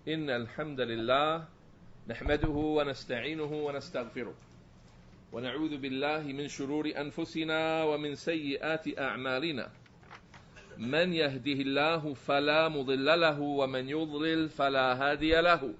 إن الحمد لله نحمده ونستعينه ونستغفره ونعوذ بالله من شرور أنفسنا ومن سيئات أعمالنا من يهده الله فلا مضل له ومن يضلل فلا هادي له.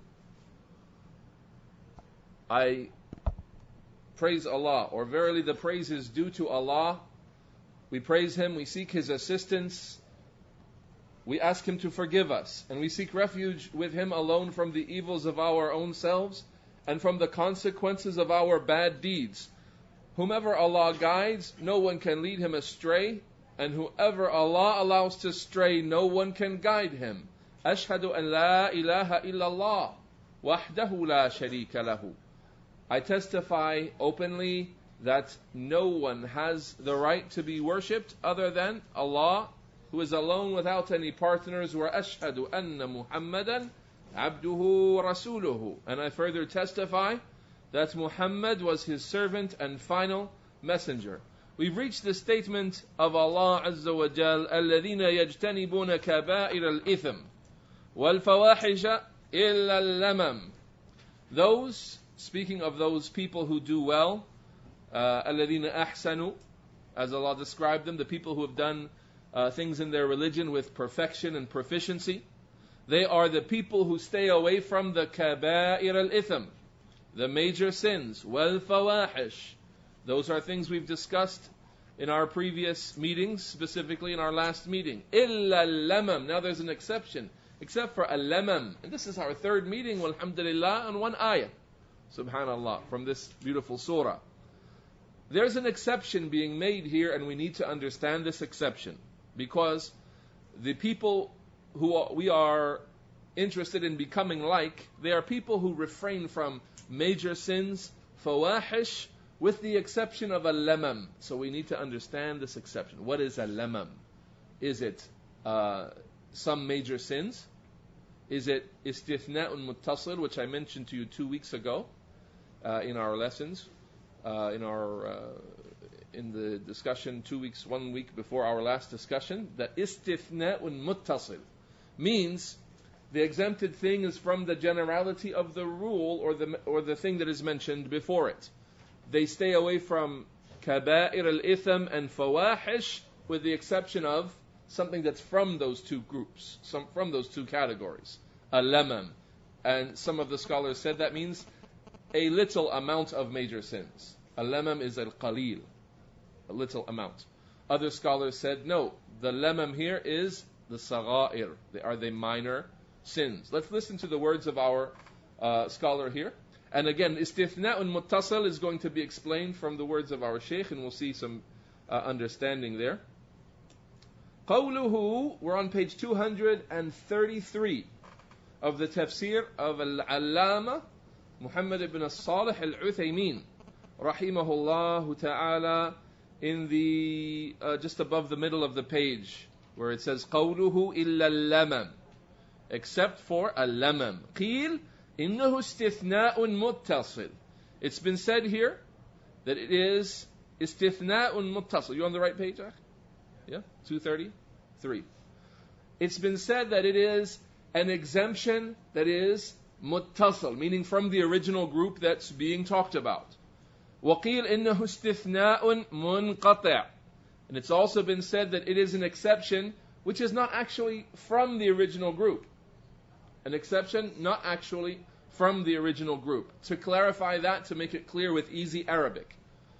I praise Allah, or verily the praise is due to Allah. We praise Him, we seek His assistance, we ask Him to forgive us, and we seek refuge with Him alone from the evils of our own selves and from the consequences of our bad deeds. Whomever Allah guides, no one can lead him astray, and whoever Allah allows to stray, no one can guide him. Ashhadu an la ilaha illallah, wahdahu la sharika lahu. I testify openly that no one has the right to be worshipped other than Allah, who is alone without any partners. Wa ashhadu anna Muhammadan abduhu rasuluhu. And I further testify that Muhammad was his servant and final messenger. We've reached the statement of Allah Azza wa Jal, الَّذِينَ يَجْتَنِبُونَ كَبَائِرَ الْإِثْمِ وَالْفَوَاحِشَ إِلَّا اللَّمَمِ. Those, speaking of those people who do well, الَّذِينَ أَحْسَنُوا, as Allah described them, the people who have done things in their religion with perfection and proficiency. They are the people who stay away from the كَبَائِرَ الْإِثْمِ, the major sins. وَالْفَوَاحِشِ, those are things we've discussed in our previous meetings, specifically in our last meeting. إِلَّا اللَّمَمْ. Now there's an exception, except for al-lamam. And this is our third meeting, walhamdulillah, on one ayah, subhanallah, from this beautiful surah. There's an exception being made here, and we need to understand this exception, because the people who we are interested in becoming like, they are people who refrain from major sins, fawahish, with the exception of al-lamam. So we need to understand this exception. What is al-lamam? Is it some major sins? Is it istithna'un muttasil, which I mentioned to you 2 weeks ago in our lessons, in the discussion 1 week before our last discussion? That istithna'un muttasil means the exempted thing is from the generality of the rule or the thing that is mentioned before it. They stay away from kaba'ir al-itham and fawahish, with the exception of something that's from those two groups, from those two categories, al-lamam. And some of the scholars said that means a little amount of major sins. Al-lamam is al-qalil, a little amount. Other scholars said no, the lamam here is the sagha'ir, they are the minor sins. Let's listen to the words of our scholar here. And again, istithna'un muttasil is going to be explained from the words of our shaykh, and we'll see some understanding there. Qawluhu, we're on page 233 of the tafsir of Al-Allama Muhammad ibn Salih Al-Uthaymin, rahimahullah ta'ala, in the just above the middle of the page, where it says qawluhu illa al-lamam, except for al-lamam. Qil innahu istithna'un muttasil. It's been said here that it is istithna'un muttasil. You on the right page, Akh? Yeah, 233. It's been said that it is an exemption that is muttasil, meaning from the original group that's being talked about. وَقِيلْ إِنَّهُ اسْتِثْنَاءٌ مُنْقَطِعٌ. And it's also been said that it is an exception which is not actually from the original group. An exception not actually from the original group. To clarify that, to make it clear with easy Arabic.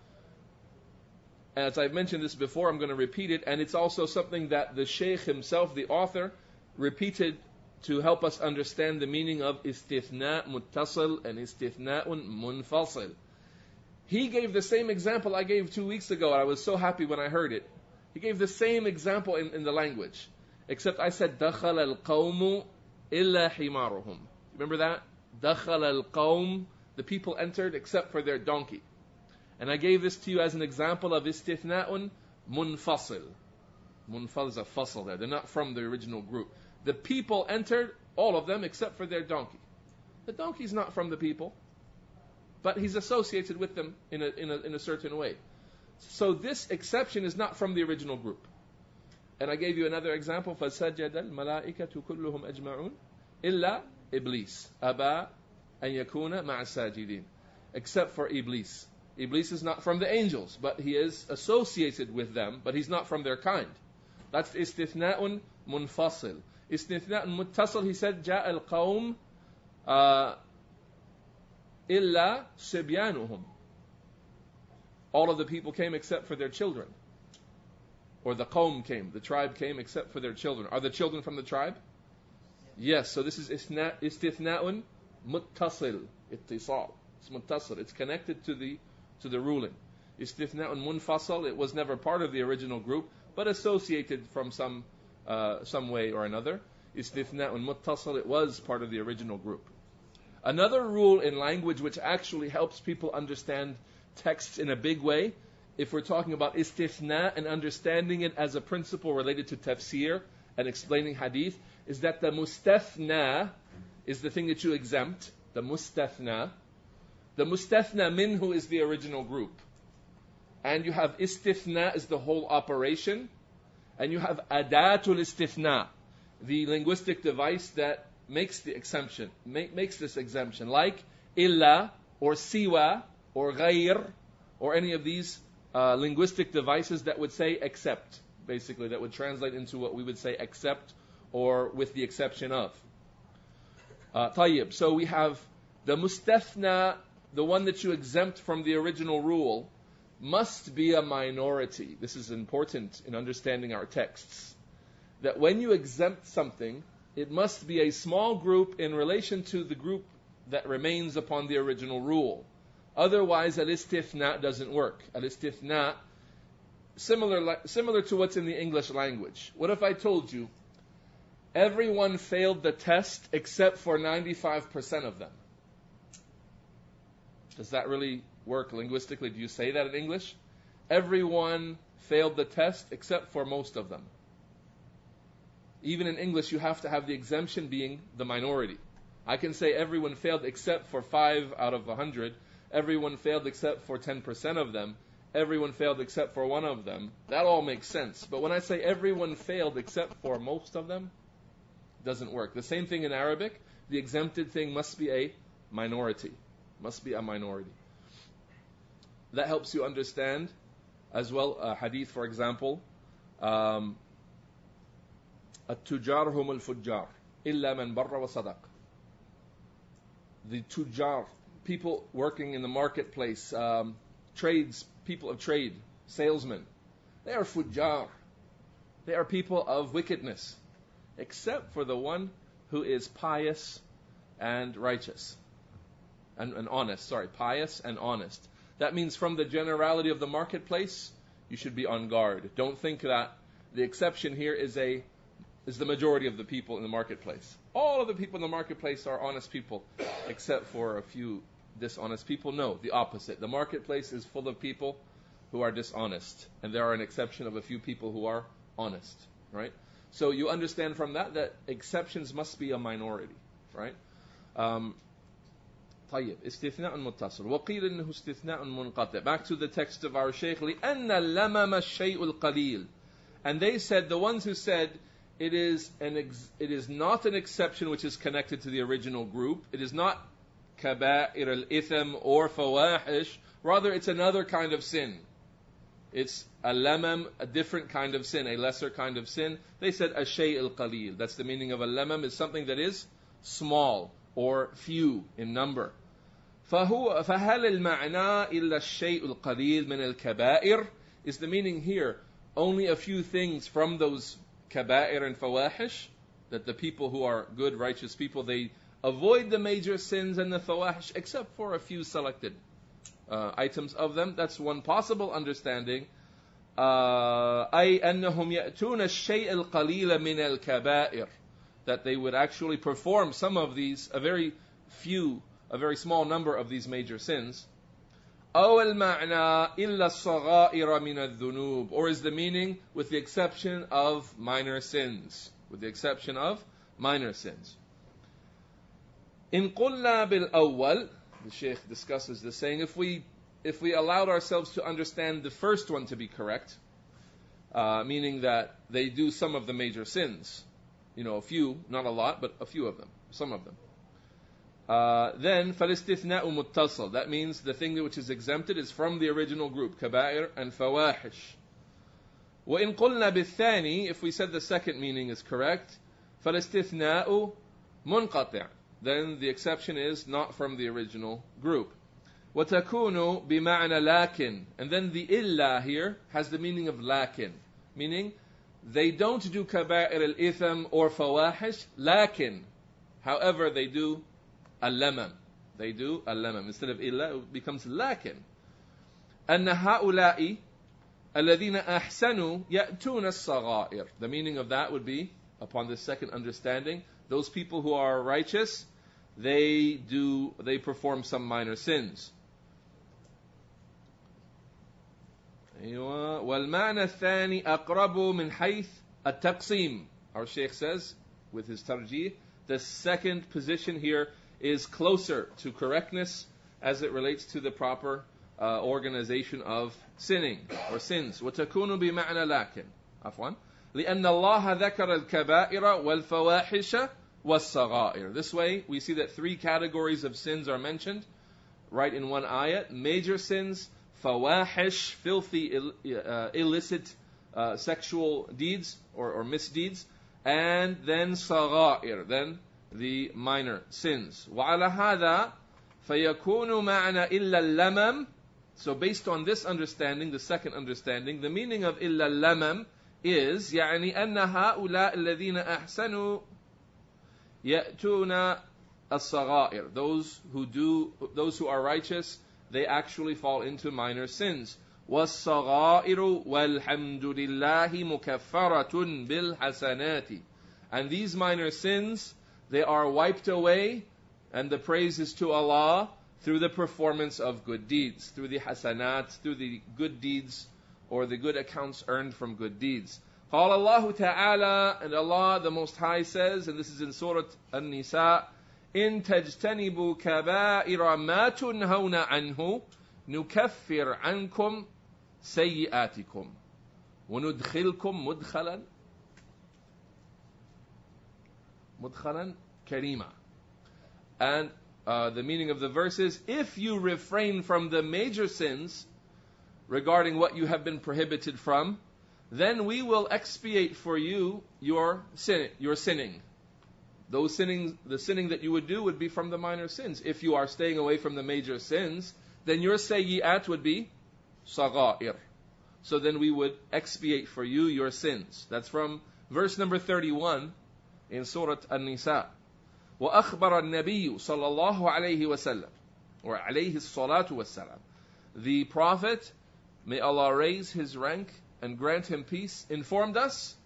As I've mentioned this before, I'm going to repeat it, and it's also something that the Shaykh himself, the author, repeated to help us understand the meaning of istithna' muttasil and istithna'un munfasil. He gave the same example I gave 2 weeks ago, and I was so happy when I heard it. He gave the same example in the language, except I said دَخَلَ الْقَوْمُ إِلَّا حِمَارُهُمْ. Remember that? دَخَلَ الْقَوْمُ, the people entered except for their donkey. And I gave this to you as an example of istithna'un munfasil. Munfal is a fasl there. They're not from the original group. The people entered, all of them, except for their donkey. The donkey's not from the people, but he's associated with them in a certain way. So this exception is not from the original group. And I gave you another example, فَسَجَدَ الْمَلَائِكَةُ كُلُّهُمْ أَجْمَعُونَ إِلَّا Iblis. Aba an yakuna ma'a sajidin. Except for Iblis. Iblis is not from the angels, but he is associated with them, but he's not from their kind. That's istithna'un munfasil. Istithna'un muttasil, he said, جاء القوم إلا سبيانهم. All of the people came except for their children. Or the qawm came, the tribe came except for their children. Are the children from the tribe? Yes, so this is istithna'un muttasil. Ittisal. It's muttasil. It's connected to the ruling. Istithna'un munfasal, it was never part of the original group, but associated from some way or another. Istithna'un muttasil, it was part of the original group. Another rule in language which actually helps people understand texts in a big way, if we're talking about istithna and understanding it as a principle related to tafsir and explaining hadith, is that the mustathna is the thing that you exempt. The mustathna. The mustathna minhu is the original group. And you have istithna is the whole operation. And you have adatul istithna, the linguistic device that makes the exemption, makes this exemption, like illa or siwa or ghayr or any of these linguistic devices that would say except, basically, that would translate into what we would say except or with the exception of. Tayyib. So we have the mustathna, the one that you exempt from the original rule, must be a minority. This is important in understanding our texts. That when you exempt something, it must be a small group in relation to the group that remains upon the original rule. Otherwise, al-istithna doesn't work. Al-istithna, similar to what's in the English language. What if I told you, everyone failed the test except for 95% of them? Does that really work linguistically? Do you say that in English? Everyone failed the test except for most of them. Even in English, you have to have the exemption being the minority. I can say everyone failed except for 5 out of 100. Everyone failed except for 10% of them. Everyone failed except for one of them. That all makes sense. But when I say everyone failed except for most of them, it doesn't work. The same thing in Arabic. The exempted thing must be a minority. Must be a minority. That helps you understand as well. Hadith, for example. التجار هم الفجار إلا من بر وصدق. The tujar, people working in the marketplace, trades, people of trade, salesmen, they are fujjar. They are people of wickedness, except for the one who is pious and righteous. And honest, pious and honest. That means from the generality of the marketplace, you should be on guard. Don't think that the exception here is the majority of the people in the marketplace. All of the people in the marketplace are honest people, except for a few dishonest people. No, the opposite. The marketplace is full of people who are dishonest, and there are an exception of a few people who are honest, right? So you understand from that exceptions must be a minority, right? طيب استثناء متصل وقيل إنه استثناء منقطع. Back to the text of our Shaykh. لأن اللمم الشيء القليل. And they said, the ones who said it is not an exception which is connected to the original group. It is not kaba'ir al-itham or fawahish. Rather, it's another kind of sin. It's a lamam, a different kind of sin, a lesser kind of sin. They said ash-shay' al-qalil. That's the meaning of a lamam, is something that is small or few in number. فهل المعنى إلا الشيء القليل من الكبائر? Is the meaning here only a few things from those kaba'ir and fawahish, that the people who are good, righteous people, they avoid the major sins and the fawahish, except for a few selected items of them? That's one possible understanding. أي أنهم يأتون الشيء القليل من الكبائر, that they would actually perform some of these, a very small number of these major sins. أو المعنى إلا الصغائر من الذنوب, or is the meaning with the exception of minor sins? With the exception of minor sins. إن قلنا بالأول, the Shaykh discusses this, saying if we allowed ourselves to understand the first one to be correct, meaning that they do some of the major sins, a few, not a lot, but a few of them, some of them. Then فالاستثناء متصل. That means the thing which is exempted is from the original group, كبائر and فواحش. وإن قلنا بالثاني, if we said the second meaning is correct, فالاستثناء منقطع. Then the exception is not from the original group. وتكون بمعنى لكن. And then the إلا here has the meaning of لكن, meaning they don't do كبائر الإثم or فواحش, لكن, however they do اللمم. They do اللمم. Instead of إلا, it becomes لكن. أن هؤلاء الذين أحسنوا يأتون الصغائر. The meaning of that would be, upon the second understanding, those people who are righteous, they perform some minor sins. والمعنى الثاني أقرب من حيث التقسيم. Our Shaykh says, with his tarjih, the second position here is closer to correctness as it relates to the proper organization of sinning or sins. وتكون بمعنى لكن عفوا لأن الله ذكر الكبائر والفواحش والصغائر. This way we see that three categories of sins are mentioned right in one ayat. Major sins, fawahish, filthy, illicit sexual deeds or misdeeds, and then صغائر, then the minor sins. وعلى هذا فيكون معنى إلا اللمم. So based on this understanding, the second understanding, the meaning of إلا اللمم is يعني أن هؤلاء الذين أحسنوا يأتون الصغائر. Those who are righteous, they actually fall into minor sins. والصغائر والحمد لله مكفرة بالحسنات. And these minor sins, they are wiped away, and the praise is to Allah through the performance of good deeds, through the hasanat, through the good deeds or the good accounts earned from good deeds. قال الله تعالى, and Allah the Most High says, and this is in Surah An-Nisa, إن تجتنبوا كبائر ما تنهون عنه نكفر عنكم سيئاتكم وندخلكم مدخلا كريما. And the meaning of the verse is, if you refrain from the major sins regarding what you have been prohibited from, then we will expiate for you your sinning. The sinning that you would do would be from the minor sins. If you are staying away from the major sins, then your sayyi'at would be sagha'ir. So then we would expiate for you your sins. That's from verse number 31 in Surah An-Nisa. وأخبر النبي صلى الله عليه وسلم or عليه الصلاة والسلام. The Prophet, may Allah raise his rank and grant him peace, informed us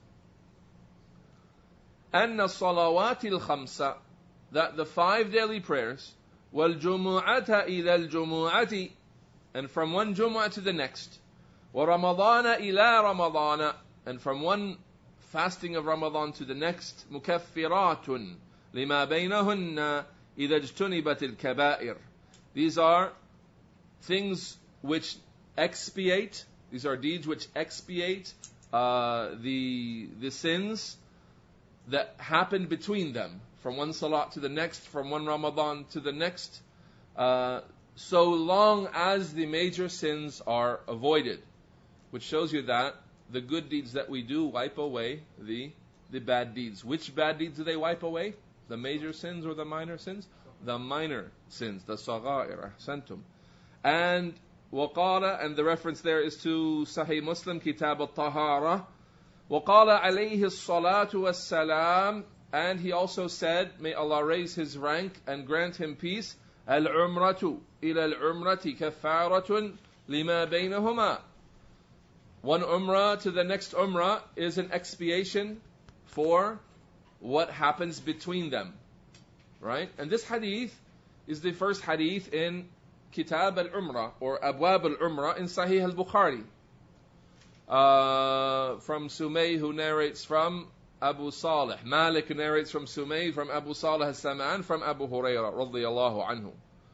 أن الصلوات الخمسة, that the 5 daily prayers, والجمعة إلى الجمعة, and from one Jumu'ah to the next, ورمضان إلى رمضان, and from one fasting of Ramadan to the next, مكفرات لما بينهن إذا اجتنبت الكبائر. These are things which expiate, these are deeds which expiate the sins that happened between them, from one salat to the next, from one Ramadan to the next, so long as the major sins are avoided, which shows you that the good deeds that we do wipe away the bad deeds. Which bad deeds do they wipe away? The major sins or the minor sins? The minor sins, the sagha'ir, ahsantum. And وقال, and the reference there is to Sahih Muslim, Kitab al-Tahara. وقال عليه الصلاة والسلام, and he also said, may Allah raise his rank and grant him peace, العمرة إلى العمرة كفارة لما بينهما. One umrah to the next umrah is an expiation for what happens between them. Right? And this hadith is the first hadith in Kitab al-Umrah or Abwab al-Umrah in Sahih al-Bukhari. From Sumay, who narrates from Abu Salih. Malik narrates from Sumay, from Abu Salih al-Sam'an, from Abu Hurairah radiyallahu anhu.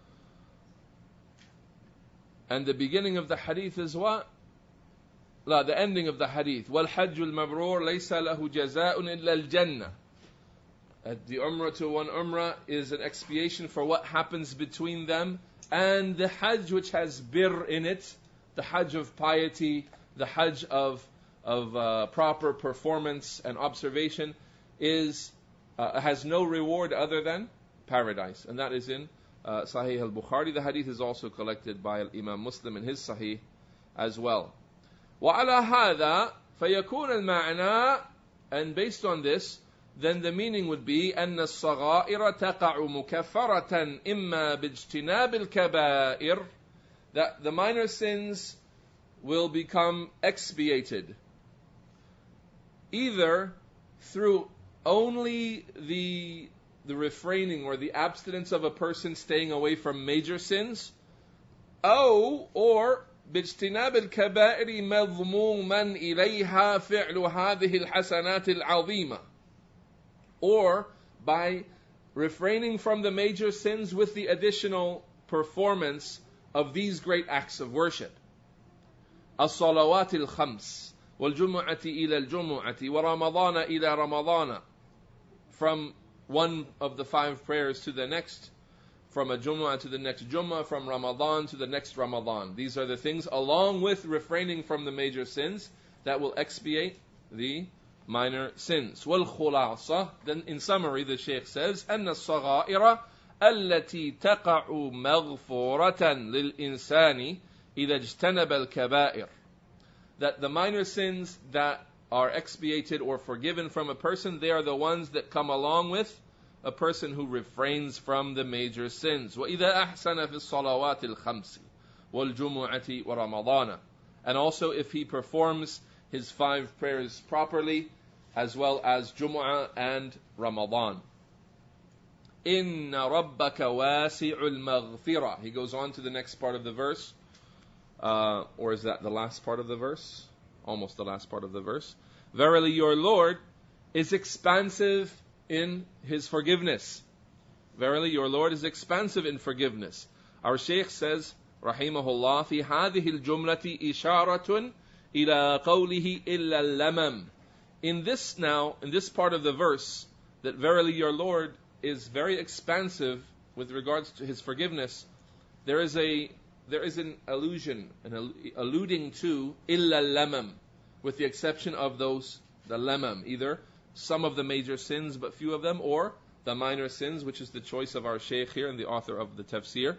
And the beginning of the hadith is what? The ending of the hadith. وَالْحَجُّ الْمَبْرُورُ لَيْسَ لَهُ جَزَاءٌ إِلَّا الْجَنَّةِ. The umrah to one umrah is an expiation for what happens between them. And the hajj which has bir in it, the hajj of piety, the hajj of proper performance and observation, has no reward other than paradise. And that is in Sahih al-Bukhari. The hadith is also collected by Imam Muslim in his Sahih as well. وَعَلَى هَذَا فَيَكُونَ الْمَعْنَى, and based on this, then the meaning would be أن الصغائر تقع مكفرة إما باجتناب الكبائر, that the minor sins will become expiated either through only the refraining or the abstinence of a person staying away from major sins, or باجتناب الكبائر مضموما إليها فعل هذه الحسنات العظيمة, or by refraining from the major sins with the additional performance of these great acts of worship. الصلوات الخمس والجمعة إلى الجمعة ورمضان إلى رمضان, from one of the 5 prayers to the next, from a Jumu'ah to the next Jumu'ah, from Ramadan to the next Ramadan. These are the things, along with refraining from the major sins, that will expiate the minor sins. وَالْخُلَاصَةِ, then in summary the Shaykh says, أَنَّ الصَّغَائِرَ الَّتِي تَقَعُ مَغْفُورَةً لِلْإِنسَانِ إِذَا اجْتَنَبَ الْكَبَائِرِ, that the minor sins that are expiated or forgiven from a person, they are the ones that come along with a person who refrains from the major sins. وَإِذَا أَحْسَنَ فِي الصَّلَوَاتِ الْخَمْسِ وَالْجُمُعَةِ وَرَمَضَانَ, and also if he performs his 5 prayers properly, as well as Jumu'ah and Ramadan. إِنَّ رَبَّكَ وَاسِعُ الْمَغْفِرَةِ. He goes on to the next part of the verse. Or is that the last part of the verse? Almost the last part of the verse. Verily your Lord is expansive in His forgiveness. Verily your Lord is expansive in forgiveness. Our Shaykh says, Rahimahullah, في هذه الجملة إشارة إلى قوله إلا اللمم. In this part of the verse, that verily your Lord is very expansive with regards to His forgiveness, there is an allusion, alluding to illa lamam, with the exception of the lamam, either some of the major sins but few of them, or the minor sins, which is the choice of our Shaykh here and the author of the tafsir.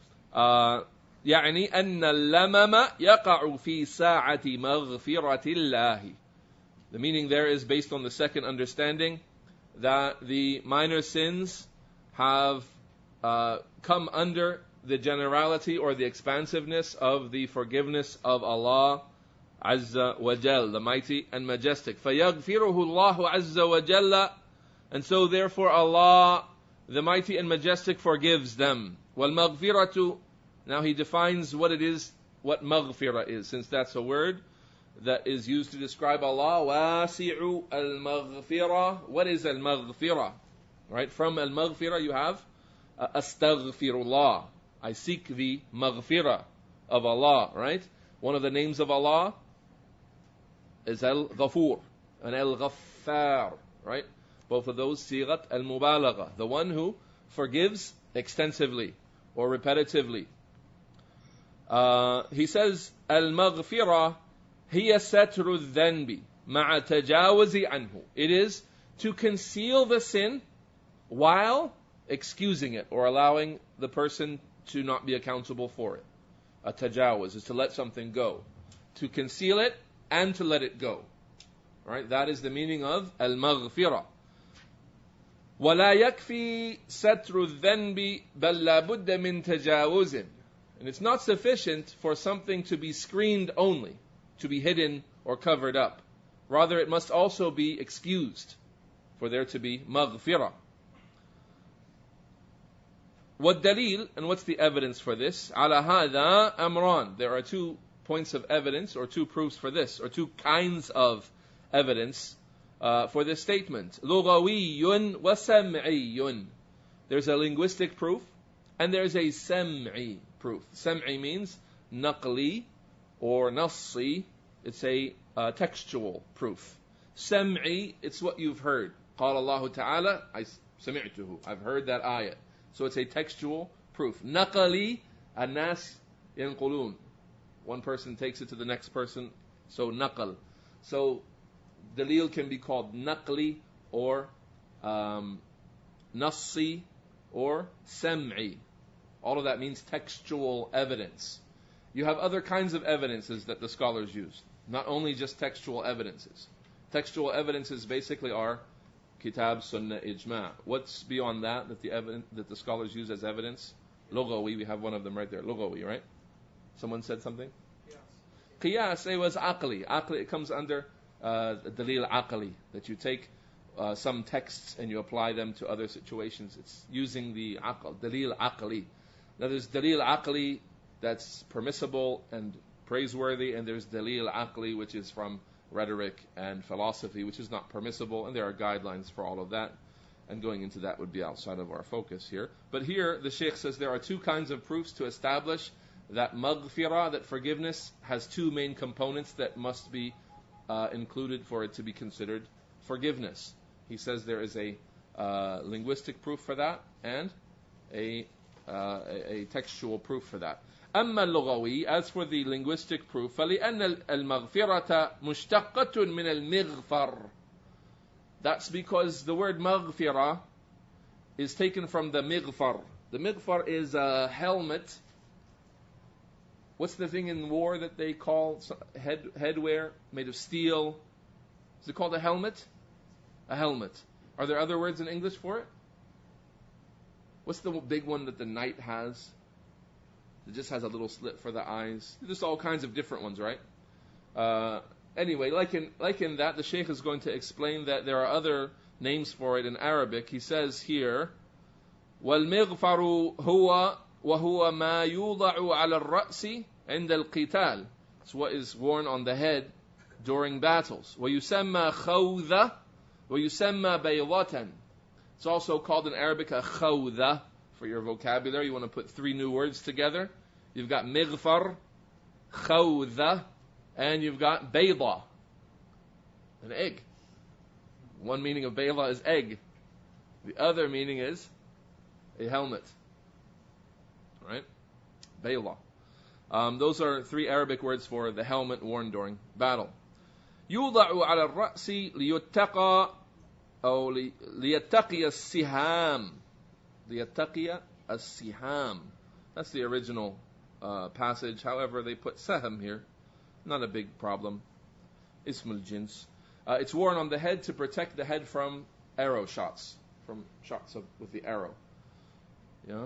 يعني أن اللمم يقع في ساعة مغفرة الله. The meaning there is based on the second understanding, that the minor sins have come under the generality or the expansiveness of the forgiveness of Allah Azza wa Jal, the mighty and majestic. فَيَغْفِرُهُ اللَّهُ عَزَّ وَجَلَّ, and so therefore Allah, the mighty and majestic, forgives them. وَالْمَغْفِرَةُ, now he defines what it is, what maghfirah is, since that's a word that is used to describe Allah. وَاسِعُ الْمَغْفِرَةِ. What is al-maghfirah? Right, from al-maghfirah you have astaghfirullah, I seek the maghfirah of Allah, right? One of the names of Allah is Al-Ghafur and Al-Ghaffar, right? Both of those sighat al-mubalagha, the one who forgives extensively or repetitively. He says, Al-Maghfirah hiya satru dhanbi ma'a tajawuzi anhu. It is to conceal the sin while excusing it or allowing the person to not be accountable for it. A tajawuz is to let something go, to conceal it and to let it go. Right? That is the meaning of al-maghfirah. وَلَا يَكْفِي سَتْرُ الذَّنْبِ بَلْ لَا بُدَّ مِنْ تَجَاوُزٍ. And it's not sufficient for something to be screened only, to be hidden or covered up. Rather, it must also be excused for there to be maghfirah. وَالدَّلِيلُ, and what's the evidence for this? عَلَى هَذَا أَمْران. There are 2 points of evidence, or 2 proofs for this, or 2 kinds of evidence for this statement. لُغَوِيٌّ وَسَمْعِيٌّ. There's a linguistic proof, and there's a sam'i proof. Sam'i means naqli or nassi. It's a textual proof. Sam'i, it's what you've heard. قال الله تعالى, سمعته, I've heard that ayat. So it's a textual proof. نقلي الناس ينقلون. One person takes it to the next person, so naqal. So dalil can be called naqli or nassi or sam'i. All of that means textual evidence. You have other kinds of evidences that the scholars use, not only just textual evidences. Textual evidences basically are kitab, sunnah, ijma'. What's beyond that that the scholars use as evidence? Lughawi, we have one of them right there. Lughawi, right? Someone said something? Qiyas, it was aqli. Aqli, it comes under dalil aqli, that you take some texts and you apply them to other situations. It's using the aql, dalil aqli. Now there's dalil aqli that's permissible and praiseworthy, and there's dalil aqli which is from rhetoric and philosophy, which is not permissible, and there are guidelines for all of that. And going into that would be outside of our focus here. But here the Shaykh says there are two kinds of proofs to establish that maghfirah, that forgiveness, has two main components that must be included for it to be considered forgiveness. He says there is a linguistic proof for that and a textual proof for that. أما اللغوي, as for the linguistic proof, فلأن المغفرة مشتقة من المغفر. That's because the word maghfirah is taken from the mighfar. The mighfar is a helmet. What's the thing in war that they call headwear made of steel? Is it called a helmet? A helmet. Are there other words in English for it? What's the big one that the knight has? It just has a little slit for the eyes. There's all kinds of different ones, right? Anyway, like in that, the Shaykh is going to explain that there are other names for it in Arabic. He says here, وَالْمِغْفَرُ هُوَ وَهُوَ مَا يُوضَعُ عَلَى الرَّأْسِ عِنْدَ الْقِتَالِ. It's what is worn on the head during battles. وَيُسَمَّى خَوْذَ وَيُسَمَّى بَيْضَةً. It's also called in Arabic a khawdha. For your vocabulary, you want to put three new words together. You've got mighfar, khawdha, and you've got bayda, an egg. One meaning of bayda is egg. The other meaning is a helmet. Right? Bayda. Those are three Arabic words for the helmet worn during battle. يوضع على الرأس ليتقى أو ليتقي السهام. ليتقي السهام. That's the original passage. However, they put saham here. Not a big problem. Ismul jins. It's worn on the head to protect the head from arrow shots, from shots with the arrow. Yeah.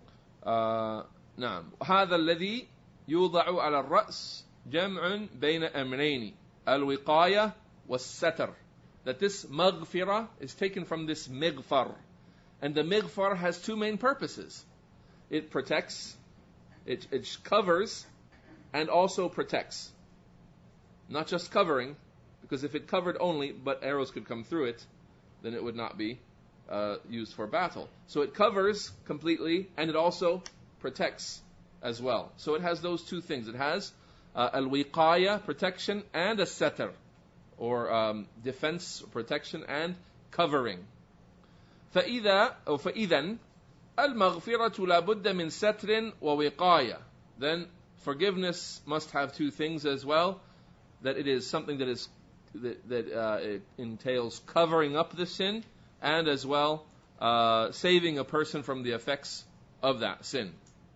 نعم. هذا الذي يوضع على الرأس جمع بين أمرين الوقاية والستر. That this maghfirah is taken from this mighfar. And the mighfar has two main purposes. It protects, it covers, and also protects. Not just covering, because if it covered only, but arrows could come through it, then it would not be used for battle. So it covers completely, and it also protects as well. So it has those two things. It has al-wiqaya, protection, and a satar, or defense, protection, and covering. فإذا المغفرة لابد من ستر ووقاية. Then forgiveness must have two things as well. That it is something that it entails covering up the sin, and as well saving a person from the effects of that sin.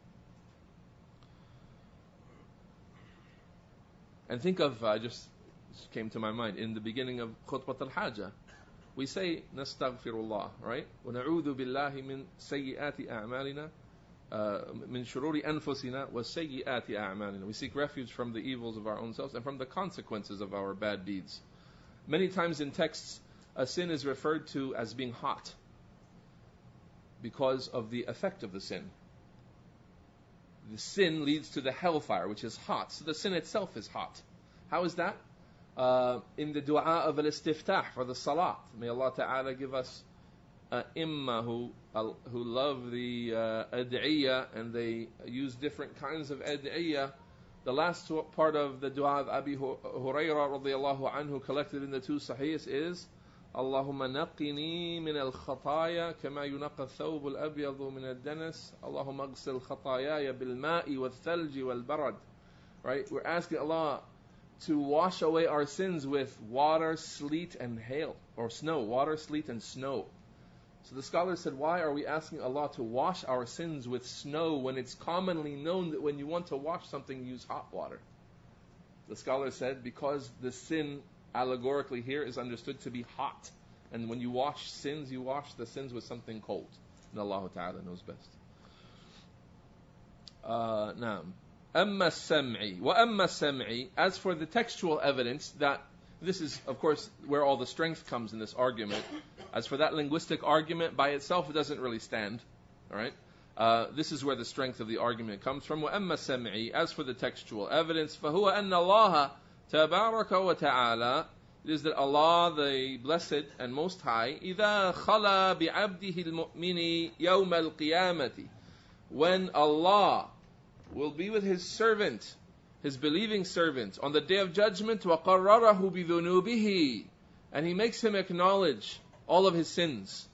And think of, just came to my mind, in the beginning of Khutbat al-Hajjah, we say, Nastaghfirullah, right? وَنَعُوذُ بِاللَّهِ مِنْ سَيِّئَاتِ أَعْمَالِنَا مِنْ شُرُورِ أَنفُسِنَا وَسَيِّئَاتِ أَعْمَالِنَا. We seek refuge from the evils of our own selves and from the consequences of our bad deeds. Many times in texts, a sin is referred to as being hot because of the effect of the sin. The sin leads to the hellfire, which is hot. So the sin itself is hot. How is that? In the dua of al-istiftah for the salat. May Allah Ta'ala give us imma who love the ad'iyah, and they use different kinds of ad'iyah. The last part of the dua of Abi Hurairah radiyallahu anhu collected in the two sahihs is اللهم نقني من الخطايا كما ينقى الثوب الأبيض من الدنس اللهم اغسل خطاياي بالماء والثلج والبرد. Right? We're asking Allah to wash away our sins with water, sleet, and hail, or snow. Water, sleet, and snow. So the scholars said, why are we asking Allah to wash our sins with snow when it's commonly known that when you want to wash something, you use hot water? The scholars said, because the sin allegorically here is understood to be hot. And when you wash sins, you wash the sins with something cold. And Allah Ta'ala knows best. Naam. أما السمعي وأما السمعي. As for the textual evidence, that this is, of course, where all the strength comes in this argument. As for that linguistic argument, by itself, it doesn't really stand. All right? This is where the strength of the argument comes from. وَأَمَّا السَّمْعِ. As for the textual evidence, فَهُوَ أَنَّ اللَّهَ تَبَارَكَ وَتَعَالَى. It is that Allah, the Blessed and Most High, إِذَا خَلَى بِعَبْدِهِ الْمُؤْمِنِ يَوْمَ الْقِيَامَةِ. When Allah will be with His servant, His believing servant, on the Day of Judgment, وَقَرَّرَهُ بِذُنُوبِهِ. And He makes him acknowledge all of his sins.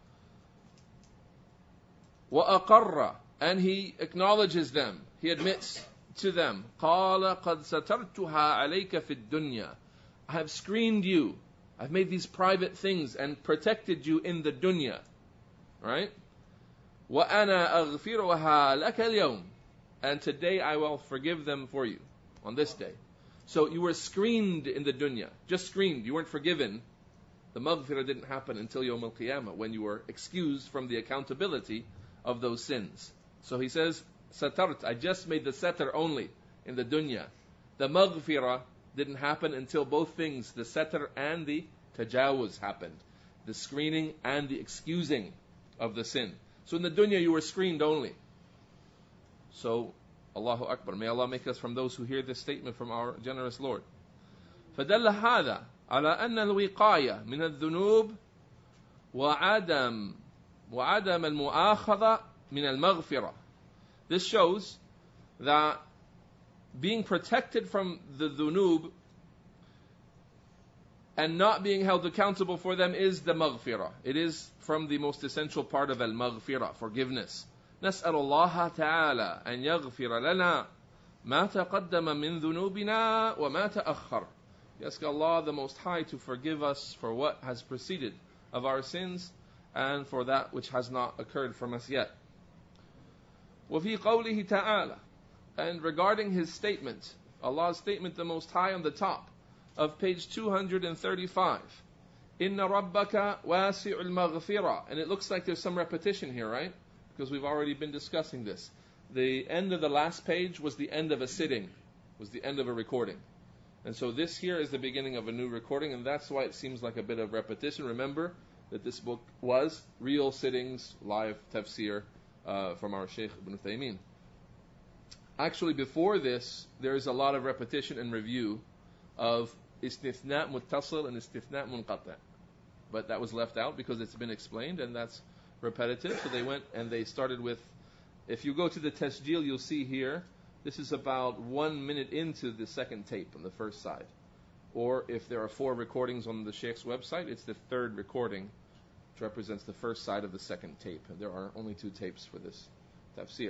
وَأَقَرَّ. And He acknowledges them. He admits to them. قَالَ قَدْ سَتَرْتُهَا عَلَيْكَ فِي الدُّنْيَا. I have screened you. I've made these private things and protected you in the dunya. Right? وَأَنَا أَغْفِرُهَا لَكَ الْيَوْمِ. And today I will forgive them for you. On this day. So you were screened in the dunya. Just screened. You weren't forgiven. The maghfirah didn't happen until Yawm al-Qiyamah, when you were excused from the accountability of those sins. So he says, satart, I just made the satar only in the dunya. The maghfirah didn't happen until both things, the satar and the tajawuz, happened. The screening and the excusing of the sin. So in the dunya you were screened only. So, Allahu Akbar. May Allah make us from those who hear this statement from our generous Lord. فَدَلَّ هَذَا على أن الوقاية من الذنوب وعدم المؤاخذة من المغفرة. This shows that being protected from the dhunub and not being held accountable for them is the maghfirah. It is from the most essential part of al-maghfirah, forgiveness. نسأل الله تعالى أن يغفر لنا ما تقدم من ذنوبنا وما تأخر. We ask Allah the Most High to forgive us for what has preceded of our sins and for that which has not occurred from us yet. وفي قوله تعالى. And regarding His statement, Allah's statement the Most High on the top of page 235. إِنَّ رَبَّكَ وَاسِعُ الْمَغْفِرَةِ. And it looks like there's some repetition here, right? Because we've already been discussing this. The end of the last page was the end of a sitting, was the end of a recording. And so this here is the beginning of a new recording, and that's why it seems like a bit of repetition. Remember that this book was real sittings, live tafsir from our Shaykh Ibn Uthaymeen. Actually, before this, there is a lot of repetition and review of istithna muttasil and istithna munqati'. But that was left out because it's been explained, and that's repetitive. So they went and they started with, if you go to the tasjil, you'll see here, this is about 1 minute into the second tape on the first side. Or if there are 4 recordings on the Sheikh's website, it's the third recording, which represents the first side of the second tape. And there are only 2 tapes for this tafsir.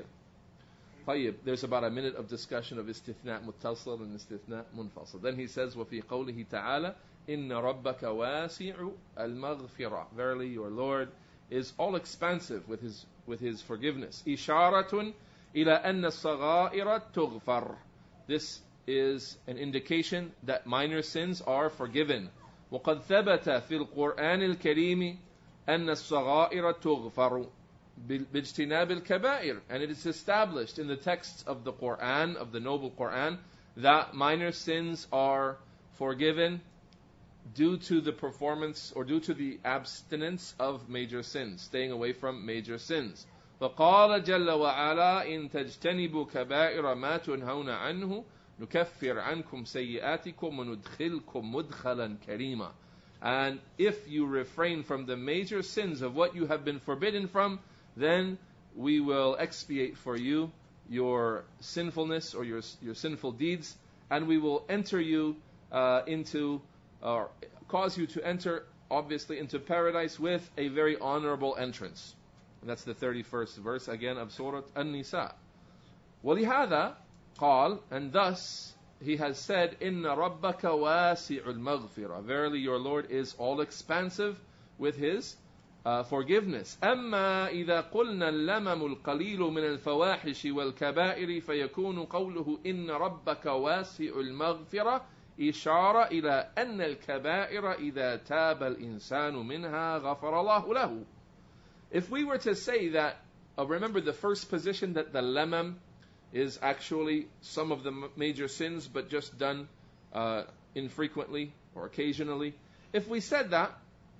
There's about a minute of discussion of istithna muttasil and istithna munfasil. Then he says, وَفِي قَوْلِهِ تَعَالَى إِنَّ رَبَّكَ وَاسِعُ الْمَغْفِرَةِ. Verily your Lord is all expansive with his forgiveness. إِشَارَةٌ إِلَى أَنَّ الصَّغَائِرَ تُغْفَرُ. This is an indication that minor sins are forgiven. وَقَدْ ثَبَتَ فِي الْقُرْآنِ الْكَرِيمِ أَنَّ الصَّغَائِرَ تُغْفَرُ بِاجْتِنَابِ الْكَبَائِرِ. And it is established in the texts of the Qur'an, of the noble Qur'an, that minor sins are forgiven due to the performance or due to the abstinence of major sins, staying away from major sins. فقال جل وعلا إن تجتنبوا كبائر ما تنهون عنه نكفر عنكم سيئاتكم وندخلكم مدخلا كريما. And if you refrain from the major sins of what you have been forbidden from, then we will expiate for you your sinfulness or your sinful deeds, and we will enter you into, or cause you to enter obviously into paradise with a very honorable entrance. And that's the 31st verse again of Surah An-Nisa. وَلِهَذَا قال, and thus he has said, إِنَّ رَبَّكَ وَاسِعُ الْمَغْفِرَةِ, verily your Lord is all expansive with his forgiveness. أما إذا قلنا اللمم القليل من الفواحش والكبائر فيكون قوله إن ربك واسع المغفرة إشارة إلى أن الكبائر إذا تاب الإنسان منها غفر الله له. If we were to say that, remember the first position, that the lamam is actually some of the major sins but just done infrequently or occasionally. If we said that,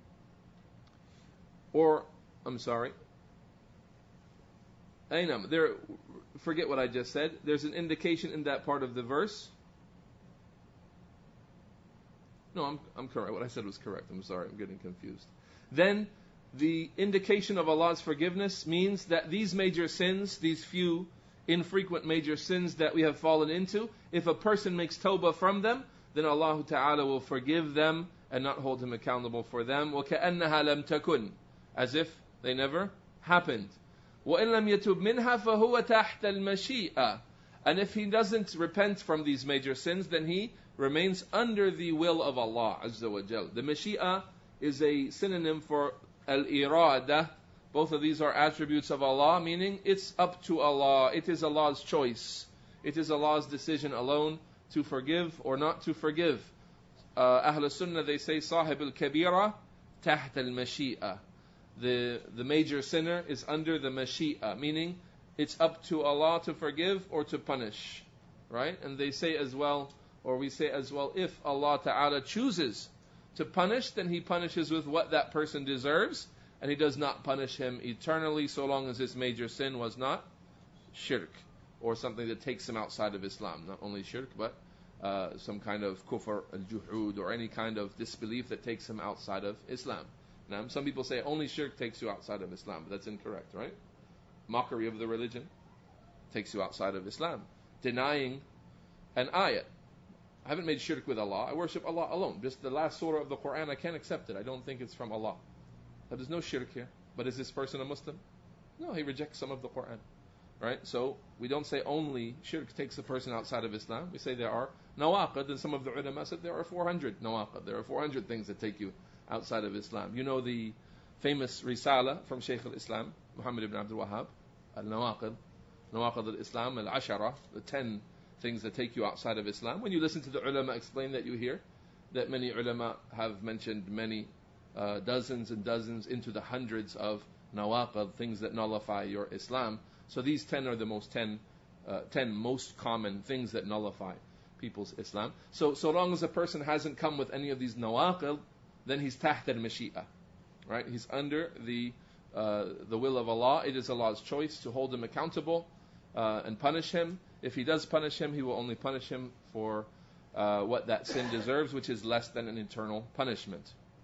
or, I'm sorry, there, forget what I just said. There's an indication in that part of the verse. No, I'm correct. What I said was correct. I'm sorry, I'm getting confused. Then, the indication of Allah's forgiveness means that these major sins, these few infrequent major sins that we have fallen into, if a person makes tawbah from them, then Allah Ta'ala will forgive them and not hold him accountable for them. وَكَأَنَّهَا لَمْ تَكُنْ, as if they never happened. وَإِن لَمْ يَتُبْ مِنْهَا فَهُوَ تَحْتَ الْمَشِيئَةِ, and if he doesn't repent from these major sins, then he remains under the will of Allah Azza wa Jal. The Mashi'ah is a synonym for Al-Irada. Both of these are attributes of Allah, meaning it's up to Allah. It is Allah's choice. It is Allah's decision alone to forgive or not to forgive. Ahl Sunnah, they say, Sahib al-Kabira taht al-Mashi'ah. The major sinner is under the Mashi'ah, meaning it's up to Allah to forgive or to punish. Right? And they say as well, or we say as well, if Allah Ta'ala chooses to punish, then He punishes with what that person deserves, and He does not punish him eternally so long as his major sin was not shirk, or something that takes him outside of Islam. Not only shirk, but some kind of kufr, al-juhud, or any kind of disbelief that takes him outside of Islam. Now, some people say only shirk takes you outside of Islam, but that's incorrect, right? Mockery of the religion takes you outside of Islam. Denying an ayat. I haven't made shirk with Allah. I worship Allah alone. Just the last surah of the Quran, I can't accept it. I don't think it's from Allah. But there's no shirk here. But is this person a Muslim? No, he rejects some of the Quran. Right? So, we don't say only shirk takes a person outside of Islam. We say there are nawaqid, and some of the ulama said there are 400 nawaqid. There are 400 things that take you outside of Islam. You know the famous risala from Shaykh al-Islam, Muhammad ibn Abdul Wahhab, al-Nawaqid, Nawaqid al-Islam, al-Ashara, the 10 things that take you outside of Islam. When you listen to the ulama explain that, you hear that many ulama have mentioned many dozens and dozens into the hundreds of nawaqid, things that nullify your Islam. So these 10 are the 10 most common things that nullify people's Islam. So long as a person hasn't come with any of these nawaqid, then he's tahta al-mashi'ah. Right? He's under the will of Allah. It is Allah's choice to hold him accountable and punish him. If He does punish him, He will only punish him for what that sin deserves, which is less than an eternal punishment.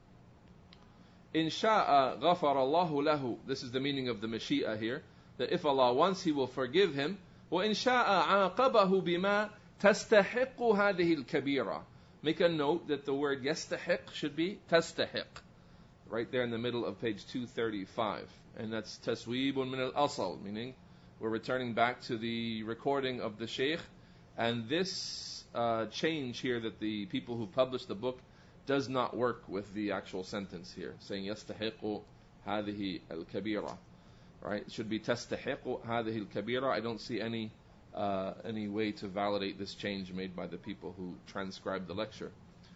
In sha'a ghafar Allahu lahu. This is the meaning of the Mashi'ah here. That if Allah wants, He will forgive him. وَإِن شَاءَ عَاقَبَهُ بِمَا تَسْتَحِقُّ هَذِهِ الْكَبِيرَةِ. Make a note that the word yastahiq should be tastahiq. Right there in the middle of page 235. And that's tasweebun min al-asal, meaning we're returning back to the recording of the Shaykh. And this change here that the people who published the book does not work with the actual sentence here, saying yastahiqu hadhihi al-kabira. Right? It should be tastahiqu hadhihi al-kabira. I don't see any way to validate this change made by the people who transcribed the lecture.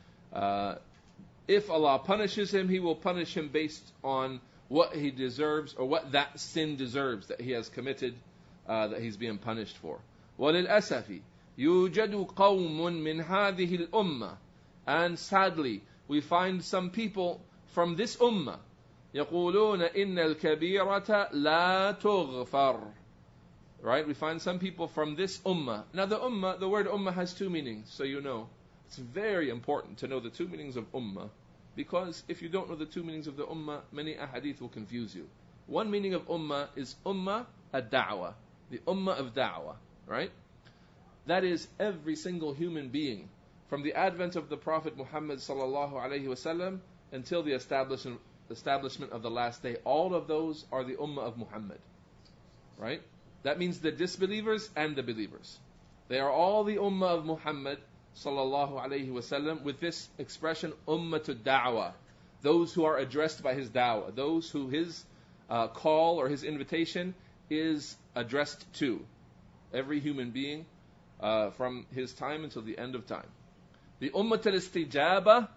If Allah punishes him, He will punish him based on what he deserves, or what that sin deserves that he has committed, that he's being punished for. وَلِلْأَسَفِ يُوجَدُ قَوْمٌ مِّنْ هَذِهِ الْأُمَّةِ. And sadly, we find some people from this ummah, يَقُولُونَ إِنَّ الْكَبِيرَةَ لَا تُغْفَرُ. Right? We find some people from this ummah. Now the word ummah has two meanings, so you know. It's very important to know the two meanings of ummah, because if you don't know the two meanings of the ummah, many ahadith will confuse you. One meaning of ummah is ummah ad-da'wah, the ummah of da'wah, right? That is every single human being, from the advent of the Prophet Muhammad sallallahu alaihi wasallam until the establishment of the last day. All of those are the ummah of Muhammad. Right? That means the disbelievers and the believers. They are all the ummah of Muhammad sallallahu alayhi wasallam, with this expression, ummatud da'wah. Those who are addressed by his da'wah. Those who his call or his invitation is addressed to. Every human being from his time until the end of time. The ummat al-istijaba,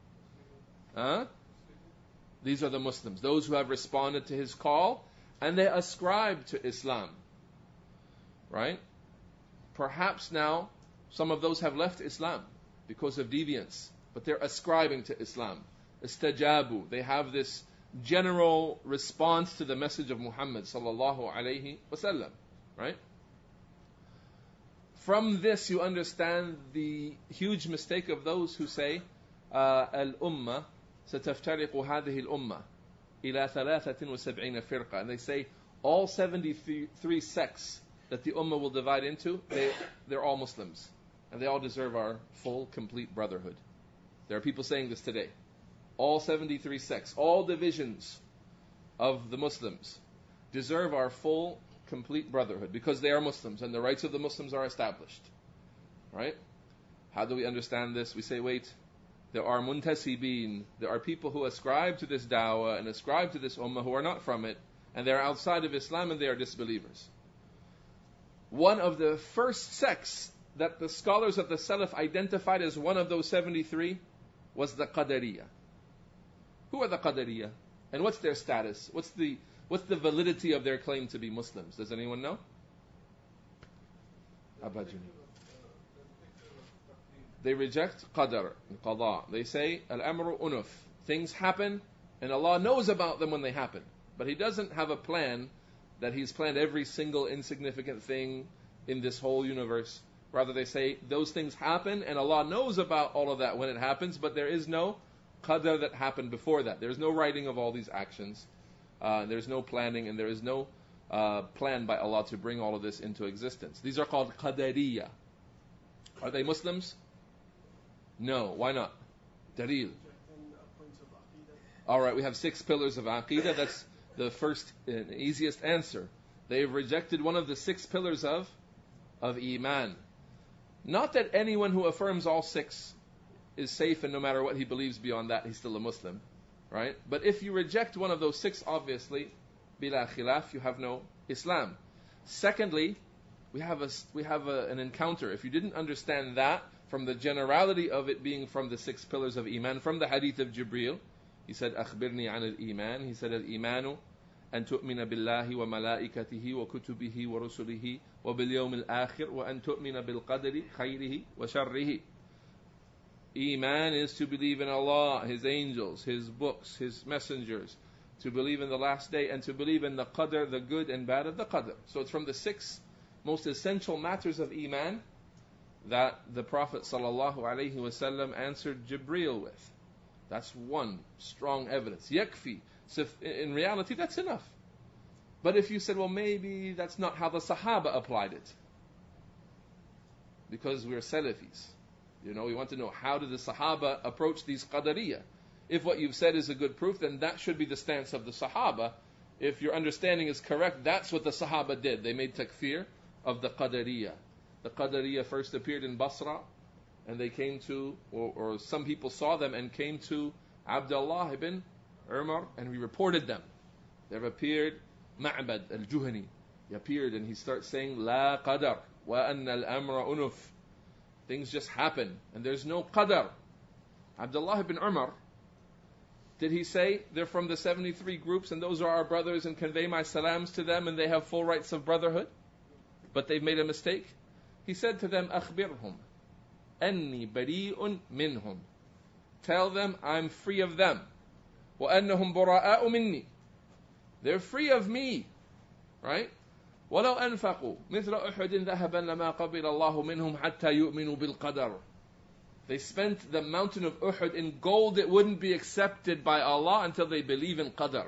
these are the Muslims. Those who have responded to his call and they ascribe to Islam. Right? Perhaps now some of those have left Islam because of deviance, but they're ascribing to Islam. Istajabu. They have this general response to the message of Muhammad sallallahu alayhi wasallam. Right? From this you understand the huge mistake of those who say al-umma ستفترق هذه الأمة إلى 73 فرقة. And they say all 73 sects that the ummah will divide into, they're all Muslims. And they all deserve our full, complete brotherhood. There are people saying this today. All 73 sects, all divisions of the Muslims deserve our full, complete brotherhood because they are Muslims and the rights of the Muslims are established. Right? How do we understand this? We say, wait, there are muntasibeen, there are people who ascribe to this da'wah and ascribe to this ummah who are not from it, and they are outside of Islam and they are disbelievers. One of the first sects that the scholars of the Salaf identified as one of those 73 was the Qadariyah. Who are the Qadariyah? And what's their status? What's the validity of their claim to be Muslims? Does anyone know? Abajuni. They reject qadar and qada. They say al-amru unuf. Things happen and Allah knows about them when they happen. But He doesn't have a plan that He's planned every single insignificant thing in this whole universe. Rather they say those things happen and Allah knows about all of that when it happens, but there is no qadar that happened before that. There's no writing of all these actions. There's no planning and there is no plan by Allah to bring all of this into existence. These are called qadariyah. Are they Muslims? No. Why not? Dalil. Alright, we have 6 pillars of Aqidah. That's the first and easiest answer. They've rejected one of the 6 pillars of Iman. Not that anyone who affirms all 6 is safe and no matter what he believes beyond that, he's still a Muslim. Right? But if you reject one of those 6, obviously, bila khilaf, you have no Islam. Secondly, we have an encounter. If you didn't understand that, from the generality of it being from the 6 pillars of Iman, from the hadith of Jibreel, he said, أخبرني عن الإيمان. He said, الإيمان أن تؤمن بالله وملائكته وكتبه ورسله وباليوم الآخر وأن تؤمن بالقدر خيره وشره. Iman is to believe in Allah, His angels, His books, His messengers, to believe in the last day, and to believe in the qadr, the good and bad of the qadr. So it's from the 6 most essential matters of Iman that the Prophet ﷺ answered Jibreel with. That's one strong evidence. Yakfi. So in reality, that's enough. But if you said, well, maybe that's not how the Sahaba applied it, because we're Salafis. We want to know, how did the Sahaba approach these Qadariyah? If what you've said is a good proof, then that should be the stance of the Sahaba. If your understanding is correct, that's what the Sahaba did. They made takfir of the Qadariyah. The Qadariyah first appeared in Basra, and they came to, or some people saw them and came to Abdullah ibn Umar, and he reported them. There appeared Ma'bad al-Juhani. He appeared and he starts saying, La qadar, wa anna al-amra unuf. Things just happen, and there's no qadar. Abdullah ibn Umar, did he say, they're from the 73 groups, and those are our brothers, and convey my salams to them, and they have full rights of brotherhood? But they've made a mistake? He said to them, أخبرهم أني بريء منهم. Tell them I'm free of them. وأنهم براء مني. They're free of me. Right? ولو أنفقوا مثل أحد ذهبا لما قبل الله منهم حتى يؤمنوا بالقدر. They spent the mountain of Uhud in gold, it wouldn't be accepted by Allah until they believe in Qadar.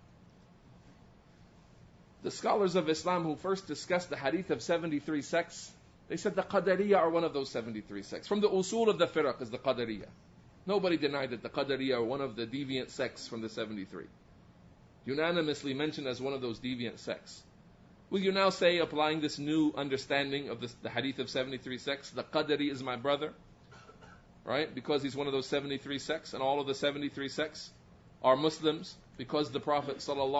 The scholars of Islam who first discussed the hadith of 73 sects, they said the Qadariyah are one of those 73 sects. From the usul of the firaq is the Qadariyah. Nobody denied that the Qadariya are one of the deviant sects from the 73. Unanimously mentioned as one of those deviant sects. Will you now say, applying this new understanding of the hadith of 73 sects, the Qadari is my brother? Right? Because he's one of those 73 sects, and all of the 73 sects are Muslims, because the Prophet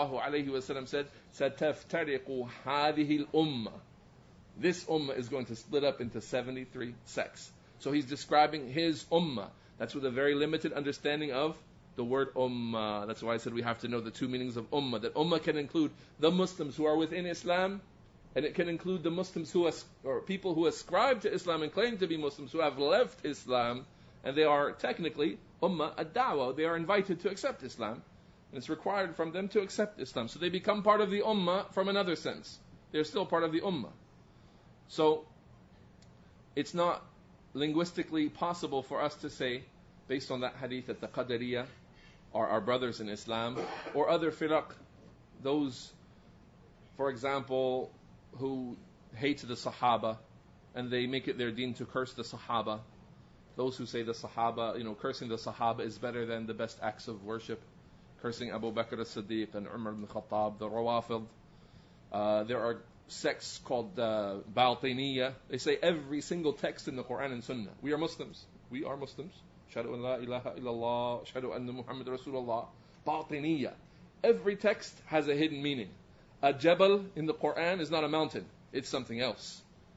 ﷺ said, سَتَفْتَرِقُ هَذِهِ الْأُمَّةِ This ummah is going to split up into 73 sects. So he's describing his ummah. That's with a very limited understanding of the word ummah. That's why I said we have to know the two meanings of ummah. That ummah can include the Muslims who are within Islam, and it can include the Muslims or people who ascribe to Islam and claim to be Muslims who have left Islam, and they are technically ummah ad-da'wah. They are invited to accept Islam, and it's required from them to accept Islam. So they become part of the ummah from another sense. They're still part of the ummah. So it's not linguistically possible for us to say, based on that hadith, that the Qadariya are our brothers in Islam, or other firaq, those, for example, who hate the Sahaba, and they make it their deen to curse the Sahaba. Those who say the Sahaba, cursing the Sahaba is better than the best acts of worship. Cursing Abu Bakr as-Siddiq and Umar ibn Khattab, the Rawafid. There are sects called Batiniyya. They say every single text in the Quran and Sunnah. We are Muslims. We are Muslims. Ashhadu an la ilaha illallah. Ashhadu anna Muhammad Rasulullah. Batiniyya. Every text has a hidden meaning. A jabal in the Quran is not a mountain. It's something else.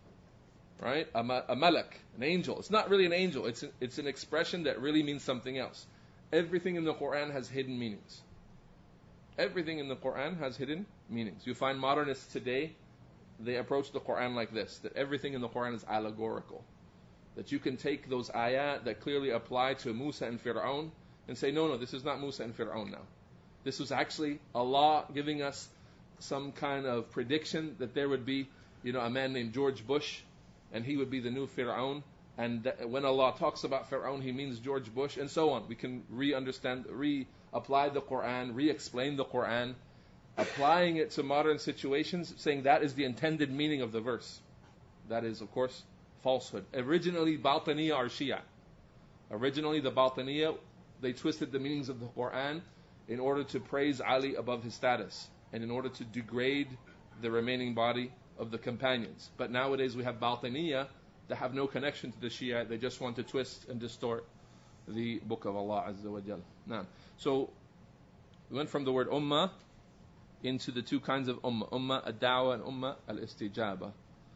Right? A malak, an angel. It's not really an angel. It's an expression that really means something else. Everything in the Quran has hidden meanings. Everything in the Quran has hidden meanings. You find modernists today, they approach the Quran like this, that everything in the Quran is allegorical. That you can take those ayat that clearly apply to Musa and Fir'aun and say, no, this is not Musa and Fir'aun now. This was actually Allah giving us some kind of prediction that there would be, a man named George Bush, and he would be the new Fir'aun. And when Allah talks about Fir'aun, He means George Bush, and so on. We can reapply the Quran, re-explain the Quran, applying it to modern situations, saying that is the intended meaning of the verse. That is, of course, falsehood. Originally, Batiniyya are Shia. Originally, the Batiniyya, they twisted the meanings of the Quran in order to praise Ali above his status, and in order to degrade the remaining body of the companions. But nowadays we have Batiniyya that have no connection to the Shia. They just want to twist and distort the book of Allah Azza wa Jal. Now, so we went from the word ummah into the two kinds of ummah. Ummah ad-da'wah and ummah al-istijaba.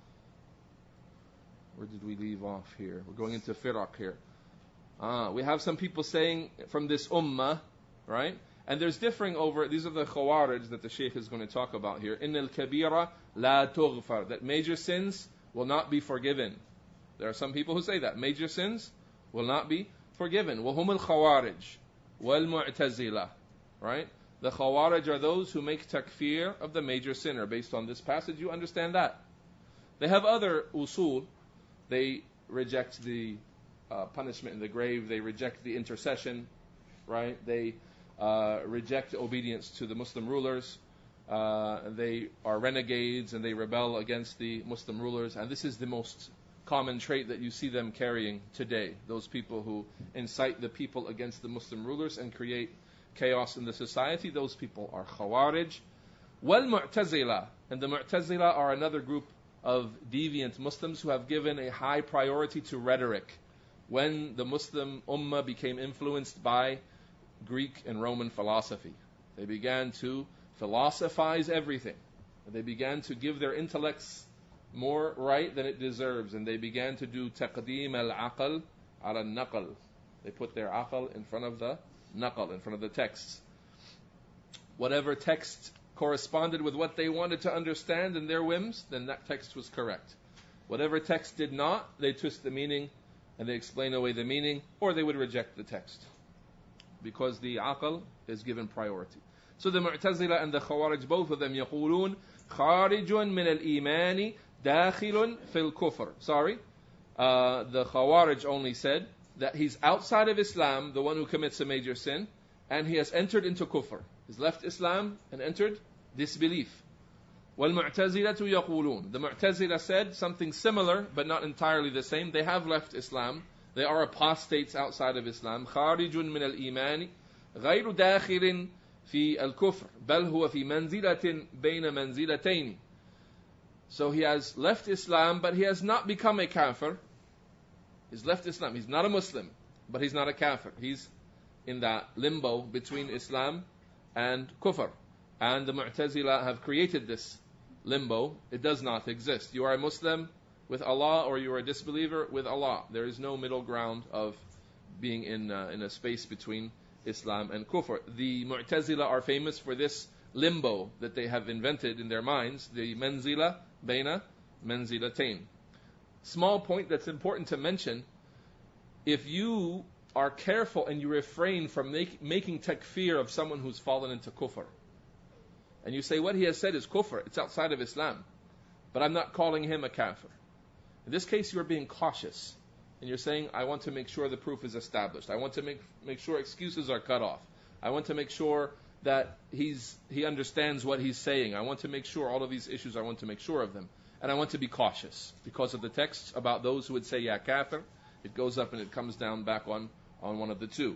Where did we leave off here? We're going into firaq here. We have some people saying from this ummah, right? And there's differing over, these are the khawarij that the Shaykh is going to talk about here. Inna al-kabira la tughfar. That major sins will not be forgiven. There are some people who say that. Major sins will not be forgiven. وَهُمُ الْخَوَارِجِ وَالْمُعْتَزِلَةِ. Right? The Khawarij are those who make takfir of the major sinner. Based on this passage, you understand that. They have other usul. They reject the punishment in the grave. They reject the intercession. Right? They reject obedience to the Muslim rulers. They are renegades and they rebel against the Muslim rulers. And this is the most common trait that you see them carrying today. Those people who incite the people against the Muslim rulers and create chaos in the society, those people are Khawarij. Wal-Mu'tazila. And the Mu'tazila are another group of deviant Muslims who have given a high priority to rhetoric. When the Muslim Ummah became influenced by Greek and Roman philosophy, they began to philosophize everything. They began to give their intellects more right than it deserves, and they began to do taqdeem al-aql al-naql. They put their aql in front of the naql, in front of the texts. Whatever text corresponded with what they wanted to understand and their whims, then that text was correct. Whatever text did not, they twist the meaning and they explain away the meaning, or they would reject the text, because the aql is given priority. So the Mu'tazila and the Khawarij, both of them, يقولون خارج من الإيمان داخل في الكفر. The Khawarij only said that he's outside of Islam, the one who commits a major sin, and he has entered into kufr. He's left Islam and entered disbelief. وَالْمُعْتَزِلَةُ يَقُولُونَ. The Mu'tazila said something similar, but not entirely the same. They have left Islam, They are apostates outside of Islam. خارج من الإيمان غير داخل في الكفر بل هو في منزلة بين منزلتين. So he has left Islam, but he has not become a kafir. He's left Islam. He's not a Muslim, but he's not a kafir. He's in that limbo between Islam and kufr. And the Mu'tazila have created this limbo. It does not exist. You are a Muslim with Allah, or you are a disbeliever with Allah. There is no middle ground of being in a space between Islam and kufr. The Mu'tazila are famous for this limbo that they have invented in their minds, the manzila baina manzilatain. Small point that's important to mention: if you are careful and you refrain from making takfir of someone who's fallen into kufr, and you say what he has said is kufr, it's outside of Islam, but I'm not calling him a kafir. In this case, you're being cautious, and you're saying, I want to make sure the proof is established. I want to make sure excuses are cut off. I want to make sure that he understands what he's saying. I want to make sure all of these issues, I want to make sure of them. And I want to be cautious because of the texts about those who would say, ya kafir. It goes up and it comes down back on one of the two.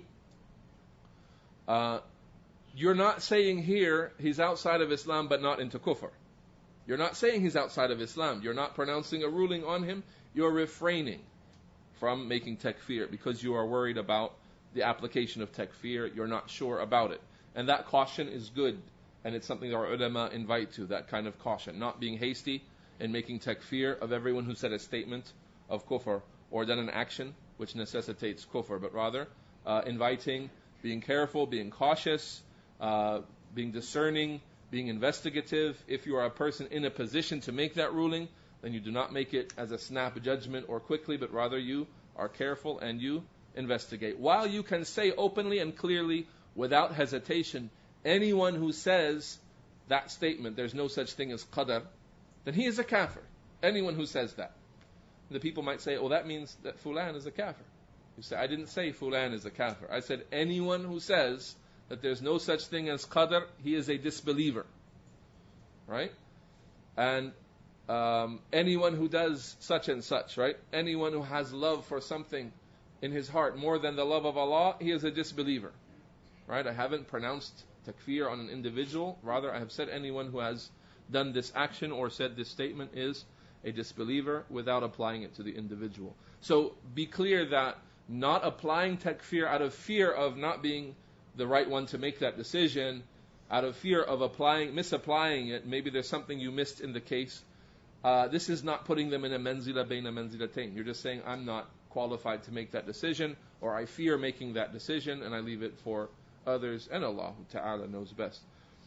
You're not saying here he's outside of Islam but not into kufr. You're not saying he's outside of Islam. You're not pronouncing a ruling on him. You're refraining from making takfir because you are worried about the application of takfir. You're not sure about it. And that caution is good. And it's something our ulama invite to, that kind of caution. Not being hasty in making takfir of everyone who said a statement of kufr or done an action which necessitates kufr, but rather inviting, being careful, being cautious, being discerning, being investigative. If you are a person in a position to make that ruling, then you do not make it as a snap judgment or quickly, but rather you are careful and you investigate. While you can say openly and clearly, without hesitation, anyone who says that statement, there's no such thing as qadar, then he is a kafir. Anyone who says that. The people might say, oh, that means that fulan is a kafir. You say, I didn't say fulan is a kafir. I said anyone who says that there's no such thing as qadar, he is a disbeliever. Right? And anyone who does such and such, right? Anyone who has love for something in his heart more than the love of Allah, he is a disbeliever. Right? I haven't pronounced takfir on an individual. Rather, I have said anyone who has done this action or said this statement is a disbeliever without applying it to the individual. So be clear that not applying takfir out of fear of not being the right one to make that decision, out of fear of misapplying it, maybe there's something you missed in the case. This is not putting them in a manzila bayna manzilatain. You're just saying, I'm not qualified to make that decision, or I fear making that decision, and I leave it for others, and Allah Ta'ala knows best.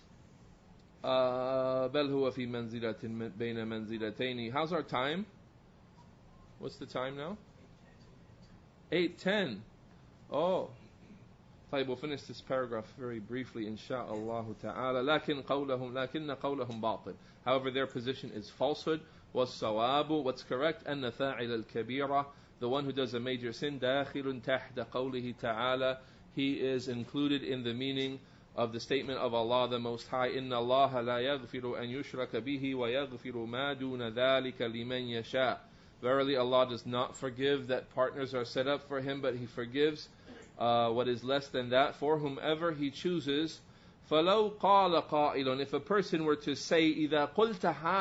بل هو في منزلة بين منزلتين. How's our time? What's the time now? 8:10. Oh. طيب, we'll finish this paragraph very briefly, inshaAllah ta'ala. لكن قولهم باطل. However, their position is falsehood. والصواب, what's correct, أن فاعل الكبيرة, the one who does a major sin, داخل تحت قوله تعالى, he is included in the meaning of the statement of Allah the Most High, إن الله لا يغفر أن يشرك به ويغفر ما دون ذلك لمن يشاء. Verily, Allah does not forgive that partners are set up for Him, but He forgives what is less than that for whomever He chooses. فَلَوْ قَالَ قَائِلٌ, if a person were to say, إِذَا قُلْتَ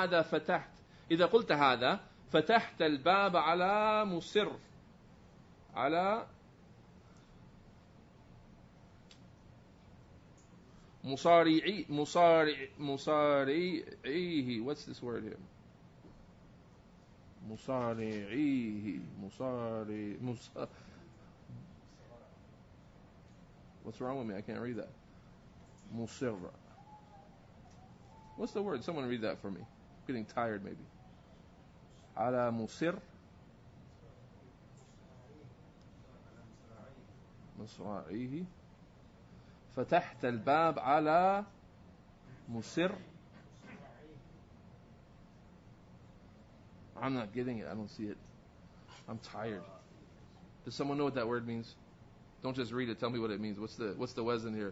هَذَا فَتَحْتَ الْبَابَ عَلَى مُصِرٍّ على مصارعيه. What's this word here? مصارعيه. What's wrong with me? I can't read that. Musirra. What's the word? Someone read that for me. I'm getting tired maybe. على مصر مصارعيه فتحت الباب على مصر. I'm not getting it. I don't see it. I'm tired. Does someone know what that word means? Don't just read it. Tell me what it means. What's the wazn here?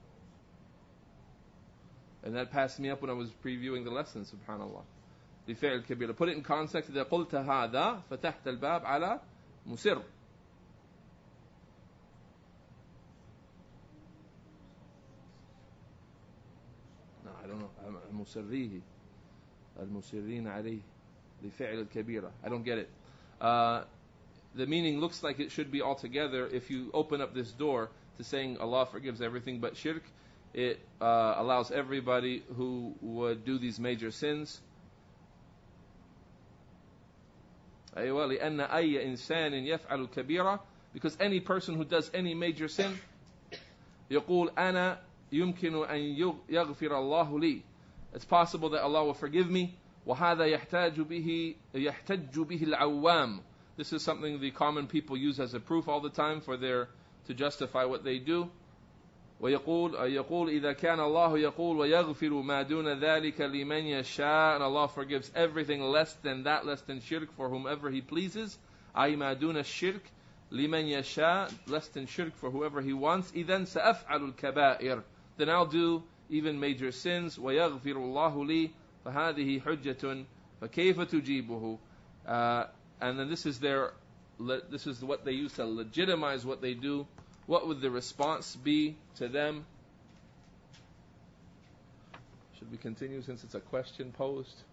And that passed me up when I was previewing the lesson. Subhanallah. لفعل كبير. Put it in context. إذا قلت هذا فتحت الباب على مصر. مصريه المصرين عليه لفعل الكبيرة. I don't get it. The meaning looks like it should be all together if you open up this door to saying Allah forgives everything but shirk. It allows everybody who would do these major sins. أيوة لأن أي إنسان يفعل الكبيرة, because any person who does any major sin يقول أنا يمكن أن يغفر الله لي, it's possible that Allah will forgive me. وهذا يحتج به العوام. This is something the common people use as a proof all the time to justify what they do. ويقول إذا كان الله يقول ويغفر ما دون ذلك لمن يشاء, and Allah forgives everything less than that, less than shirk, for whomever He pleases. أي ما دون الشرك لمن يشاء, less than shirk for whoever He wants. إذن سأفعل الكبائر, then I'll do even major sins. ويغفر الله لي فهذه حجة فكيف تجيبه. And then this is what they use to legitimize what they do. What would the response be to them? Should we continue since it's a question posed?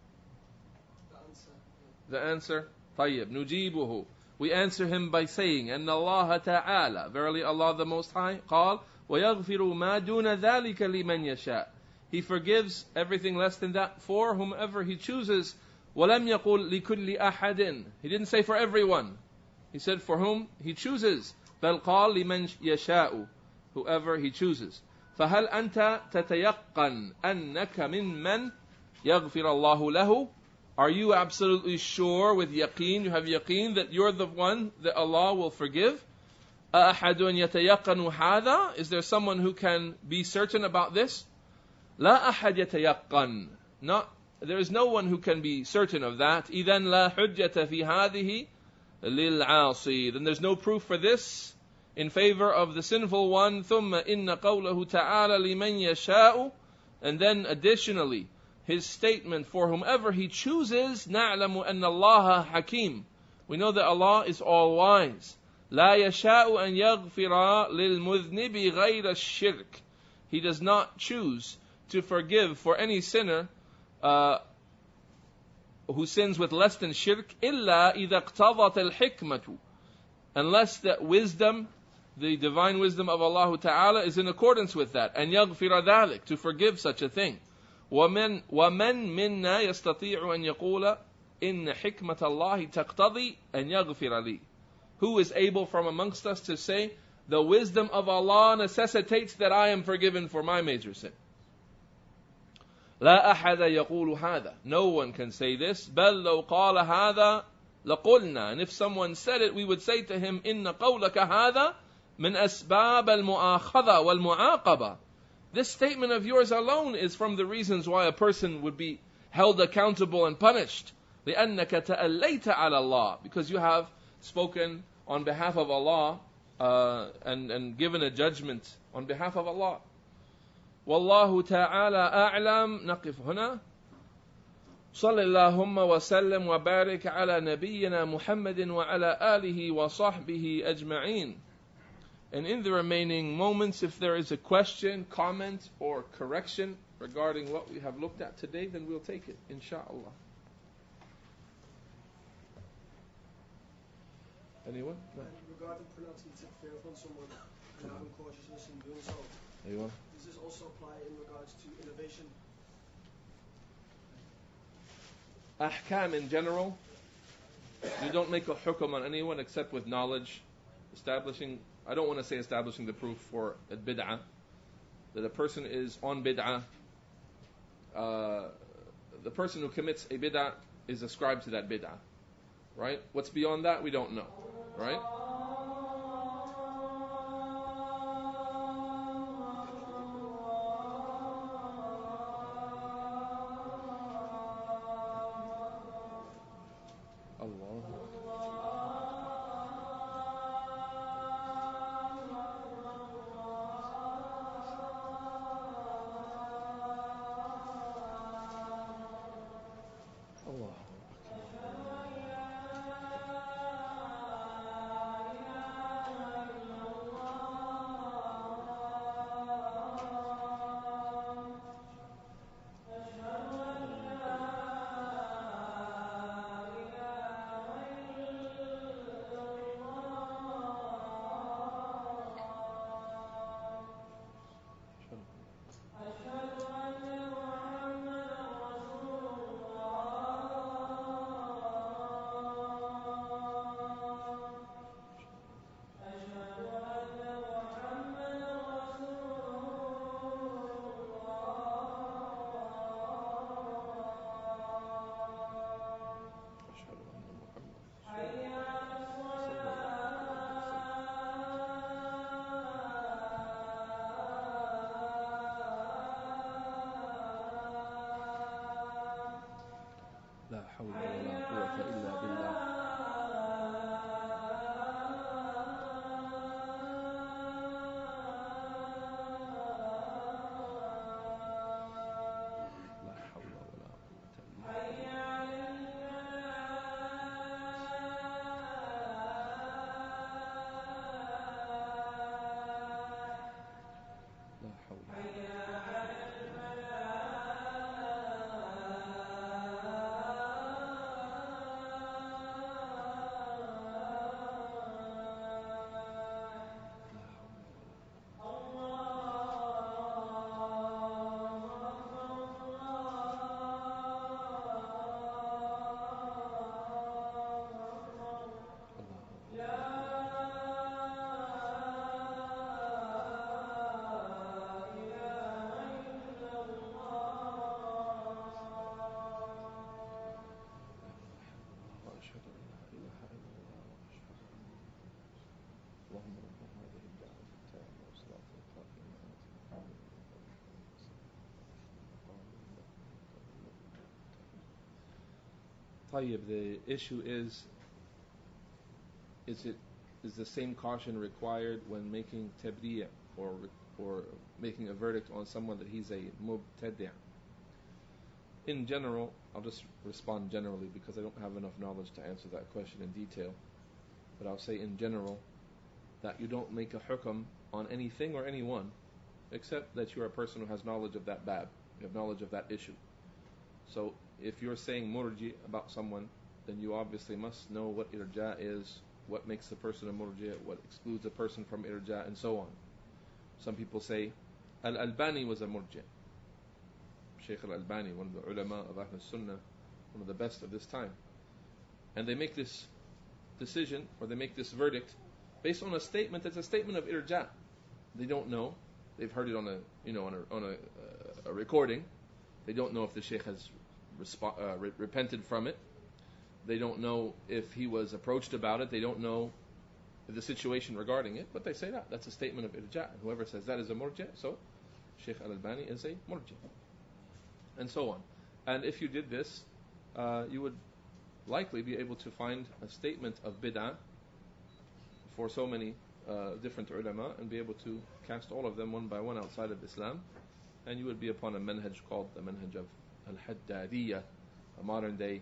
The answer. طيب نجيبه. We answer him by saying, أن الله تعالى, verily Allah the Most High, قال ويغفر ما دون ذلك لمن يشاء. He forgives everything less than that for whomever He chooses. وَلَمْ يَقُلْ لِكُلِّ أَحَدٍ. He didn't say for everyone. He said for whom He chooses. بَلْ قَالْ لِمَنْ يَشَاءُ, whoever He chooses. فَهَلْ أَنْتَ تَتَيَقَّنْ أَنَّكَ مِمَّنْ يَغْفِرَ اللَّهُ لَهُ. Are you absolutely sure with yaqeen, you have yaqeen that you're the one that Allah will forgive? أَأَحَدٌ يَتَيَقَّنُ هَذَا. Is there someone who can be certain about this? لَا أَحَدْ يَتَيَقَّنْ. There is no one who can be certain of that. إِذَنْ لَا حُجَّةَ فِي هَذِهِ لِلْعَاصِي. Then there's no proof for this in favor of the sinful one. ثُمَّ إِنَّ قَوْلَهُ تَعَالَى لِمَنْ يَشَاءُ. And then additionally, His statement, for whomever He chooses, نَعْلَمُ أَنَّ اللَّهَ حَكِيمٌ. We know that Allah is all-wise. لَا يَشَاءُ أَنْ يَغْفِرَ لِلْمُذْنِبِ غَيْرَ الشِّرْكِ. He does not choose to forgive for any sinner who sins with less than shirk, إِلَّا إِذَا اقْتَضَتَ الْحِكْمَةُ, unless that wisdom, the divine wisdom of Allah Ta'ala, is in accordance with that. And يَغْفِرَ ذَلِكَ, to forgive such a thing. وَمَنْ مِنَّا يَسْتَطِيعُ أَنْ يَقُولَ إِنَّ حِكْمَةَ اللَّهِ تَقْتَضِي أَنْ يَغْفِرَ لِي. Who is able from amongst us to say, the wisdom of Allah necessitates that I am forgiven for my major sin? لا أحد يقول هذا. No one can say this. بل لو قال هذا لقلنا. And if someone said it, we would say to him, إن قولك هذا من أسباب المؤاخذة والمعاقبة. This statement of yours alone is from the reasons why a person would be held accountable and punished. لأنك تأليت على الله. Because you have spoken on behalf of Allah and given a judgment on behalf of Allah. والله تعالى أعلم. نقف هنا. صل اللهم وسلم وبارك على نبينا محمد وعلى آله وصحبه أجمعين. And in the remaining moments, if there is a question, comment, or correction regarding what we have looked at today, then we'll take it, inshaAllah. Anyone? No. Regarding pronouncing takfir upon someone and having cautiousness in doing so, Anyone? does this also apply in regards to innovation? Ahkam in general, you don't make a hukum on anyone except with knowledge. I don't want to say establishing the proof for a bid'ah, that a person is on bid'ah. The person who commits a bid'ah is ascribed to that bid'ah. Right? What's beyond that, we don't know. Right? لا حول ولا قوة إلا بالله. لا حول ولا قوة إلا بالله. لا حول ولا وأشهد أن لا إله إلا الله وأشهد أن اللهم رب هذه الدعوة التامة والصلاة القائمة آت محمدا طيب, the issue is the same caution required when making tabdi' or making a verdict on someone that he's a mubtadi'? In general, I'll just respond generally because I don't have enough knowledge to answer that question in detail. But I'll say in general that you don't make a hukam on anything or anyone except that you're a person who has knowledge of that bab, you have knowledge of that issue. So if you're saying murji about someone, then you obviously must know what irja is, what makes a person a murji, what excludes a person from irja, and so on. Some people say Al-Albani was a murji. Shaykh Al-Albani, one of the ulama of Ahl Sunnah, one of the best of this time. And they make this decision, or they make this verdict based on a statement that's a statement of irja. They don't know. They've heard it on a recording. They don't know if the shaykh has repented from it. They don't know if he was approached about it. They don't know the situation regarding it. But they say that's a statement of irja. And whoever says that is a murji, so Shaykh Al-Albani is a murji. And so on. And if you did this, you would likely be able to find a statement of bid'ah for so many different ulama and be able to cast all of them one by one outside of Islam, and you would be upon a manhaj called the manhaj of al-Haddadiyya, a modern day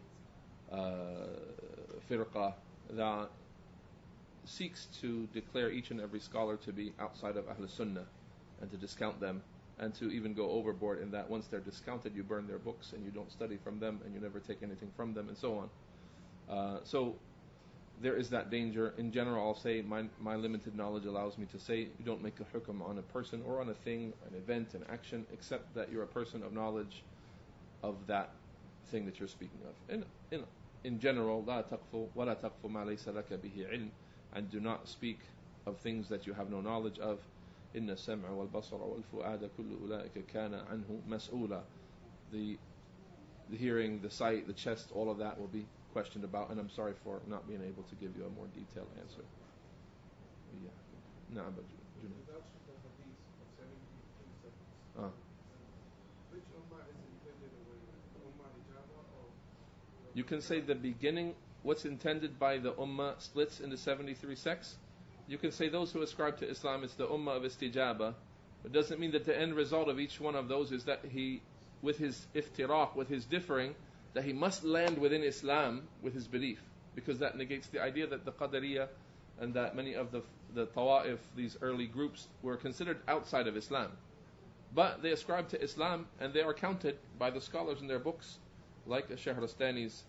firqa that seeks to declare each and every scholar to be outside of Ahl Sunnah and to discount them, and to even go overboard in that once they're discounted you burn their books and you don't study from them and you never take anything from them, and so on. So there is that danger. In general, I'll say my limited knowledge allows me to say you don't make a hukam on a person or on a thing, an event, an action, except that you're a person of knowledge of that thing that you're speaking of. In general, لا تقف ولا تقف ما ليس لك به علم, and do not speak of things that you have no knowledge of. إن السمع والبصر والفؤاد كل أولئك كان عنه مسؤولا. The hearing, the sight, the chest, all of that will be questioned about, and I'm sorry for not being able to give you a more detailed answer. Yeah. No, but regards to the hadith of 73 seconds, which ummah is intended with the ummah ijaba or? You can say the beginning, what's intended by the ummah splits into 73 sects. You can say those who ascribe to Islam is the ummah of istijaba. It doesn't mean that the end result of each one of those is that he, with his iftiraq, with his differing, that he must land within Islam with his belief, because that negates the idea that the Qadariyah and that many of the Tawa'if, these early groups, were considered outside of Islam. But they ascribe to Islam, and they are counted by the scholars in their books, like Shahrastani's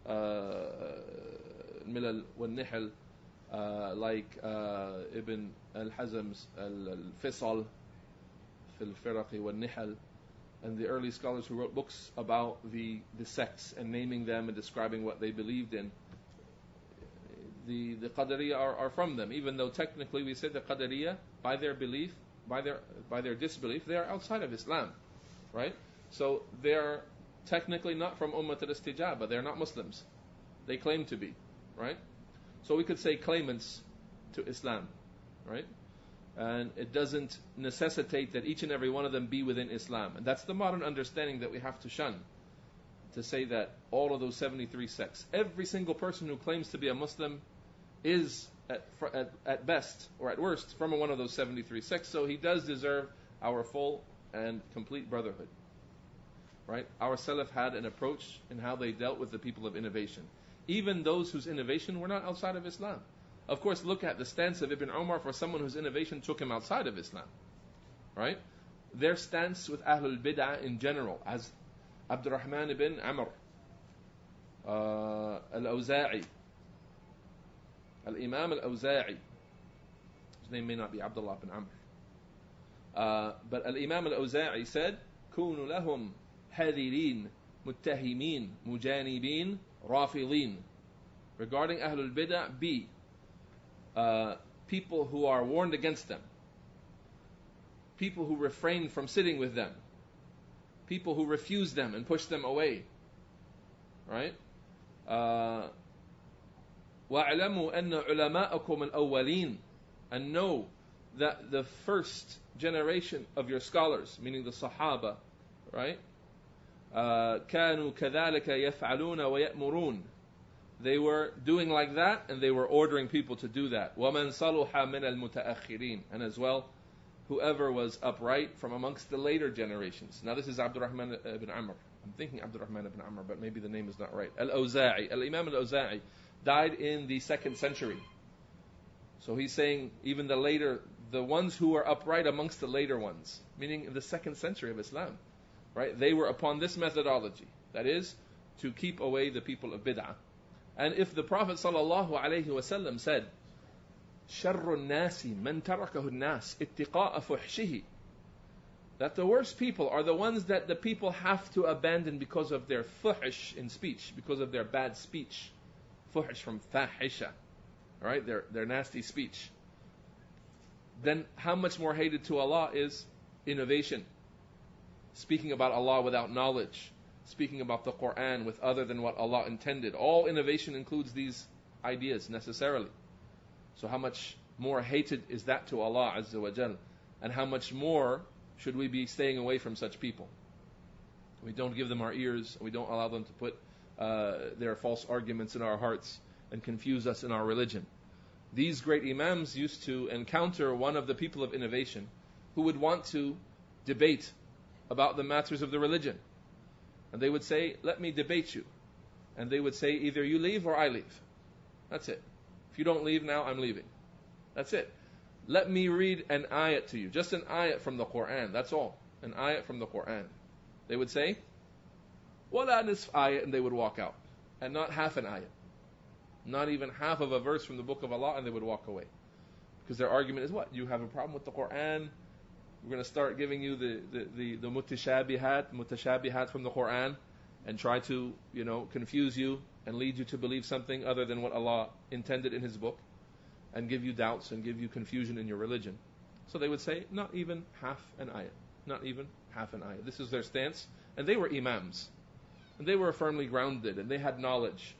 Milal wal Nihal, like Ibn al-Hazm's al-Fisal fil Firaqi wal Nihal, and the early scholars who wrote books about the sects and naming them and describing what they believed in. The Qadariyah are from them, even though technically we say the Qadariyah, by their belief, by their disbelief, they are outside of Islam, right? So they are technically not from Ummat al-Istijaba. They are not Muslims. They claim to be, right? So we could say claimants to Islam, right? And it doesn't necessitate that each and every one of them be within Islam. And that's the modern understanding that we have to shun. to say that all of those 73 sects, every single person who claims to be a Muslim is at best or at worst from one of those 73 sects, so he does deserve our full and complete brotherhood. Right? Our Salaf had an approach in how they dealt with the people of innovation. Even those whose innovation were not outside of Islam. Of course, look at the stance of Ibn Umar for someone whose innovation took him outside of Islam. Right? Their stance with Ahlul Bid'ah in general, as Abdurrahman ibn Amr, Al-Awza'i, Al-Imam Al-Awza'i, his name may not be Abdullah ibn Amr, but Al-Imam Al-Awza'i said, كُونُوا لَهُمْ حَذِرِينَ مُتَّهِمِينَ مُجَانِبِينَ رَافِضِينَ. Regarding Ahlul Bid'ah, be people who are warned against them, people who refrain from sitting with them, people who refuse them and push them away. Right? وَاعْلَمُوا أَنَّ عُلَمَاءَكُمُ الْأَوَّلِينَ. And know that the first generation of your scholars, meaning the Sahaba, right? كَانُوا كَذَلِكَ يَفْعَلُونَ وَيَأْمُرُونَ. They were doing like that, and they were ordering people to do that. وَمَنْ صَلُحَ مِنَ الْمُتَأَخِّرِينَ. And as well, whoever was upright from amongst the later generations. Now this is Abdurrahman ibn Amr. I'm thinking Abdurrahman ibn Amr, but maybe the name is not right. Al-Awza'i, Al-Imam Al-Awza'i, died in the 2nd century. So he's saying even the ones who were upright amongst the later ones, meaning in the 2nd century of Islam, right? They were upon this methodology, that is, to keep away the people of bid'ah. And if the Prophet ﷺ said, شَرُّ النَّاسِ مَنْ تَرَكَهُ النَّاسِ اتِّقَاءَ فُحْشِهِ, that the worst people are the ones that the people have to abandon because of their fuhsh in speech, because of their bad speech. Fuhsh from fahisha, right? Their nasty speech. Then how much more hated to Allah is innovation, speaking about Allah without knowledge, speaking about the Quran with other than what Allah intended. All innovation includes these ideas necessarily. So how much more hated is that to Allah Azza wa Jal? And how much more should we be staying away from such people? We don't give them our ears, we don't allow them to put their false arguments in our hearts and confuse us in our religion. These great Imams used to encounter one of the people of innovation who would want to debate about the matters of the religion. And they would say, let me debate you. And they would say, either you leave or I leave. That's it. If you don't leave now, I'm leaving. That's it. Let me read an ayat to you. Just an ayat from the Quran. That's all. An ayat from the Quran. They would say, وَلَا نِصْفَ ayat, and they would walk out. And not half an ayat. Not even half of a verse from the Book of Allah, and they would walk away. Because their argument is what? You have a problem with the Quran? We're going to start giving you the mutashabihat from the Quran and try to, confuse you and lead you to believe something other than what Allah intended in His book and give you doubts and give you confusion in your religion. So they would say, not even half an ayat. Not even half an ayat. This is their stance. And they were imams. And they were firmly grounded and they had knowledge.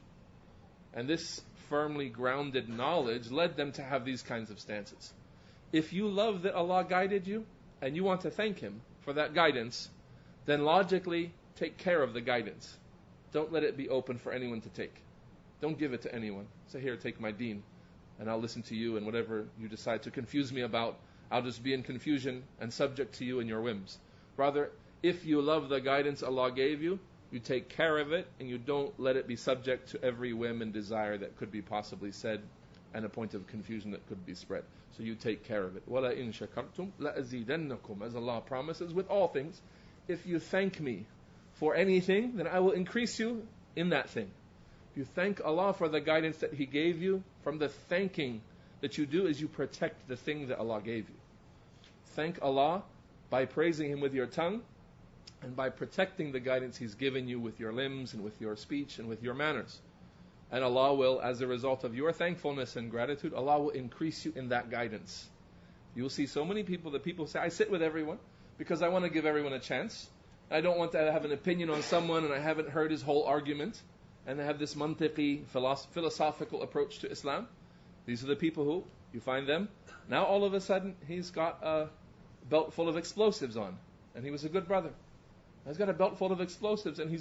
And this firmly grounded knowledge led them to have these kinds of stances. If you love that Allah guided you, and you want to thank Him for that guidance, then logically take care of the guidance. Don't let it be open for anyone to take. Don't give it to anyone. Say, here, take my deen, and I'll listen to you, and whatever you decide to confuse me about, I'll just be in confusion and subject to you and your whims. Rather, if you love the guidance Allah gave you, you take care of it, and you don't let it be subject to every whim and desire that could be possibly said, and a point of confusion that could be spread. So you take care of it. وَلَئِن شَكَرْتُمْ لَأَزِيدَنَّكُمْ. As Allah promises with all things, if you thank me for anything, then I will increase you in that thing. If you thank Allah for the guidance that He gave you, from the thanking that you do is you protect the thing that Allah gave you. Thank Allah by praising Him with your tongue and by protecting the guidance He's given you with your limbs and with your speech and with your manners. And Allah will, as a result of your thankfulness and gratitude, Allah will increase you in that guidance. You will see so many people that people say, I sit with everyone because I want to give everyone a chance. I don't want to have an opinion on someone and I haven't heard his whole argument. And they have this mantiqi, philosophical approach to Islam. These are the people who, you find them, now all of a sudden he's got a belt full of explosives on. And he was a good brother. He's got a belt full of explosives and he's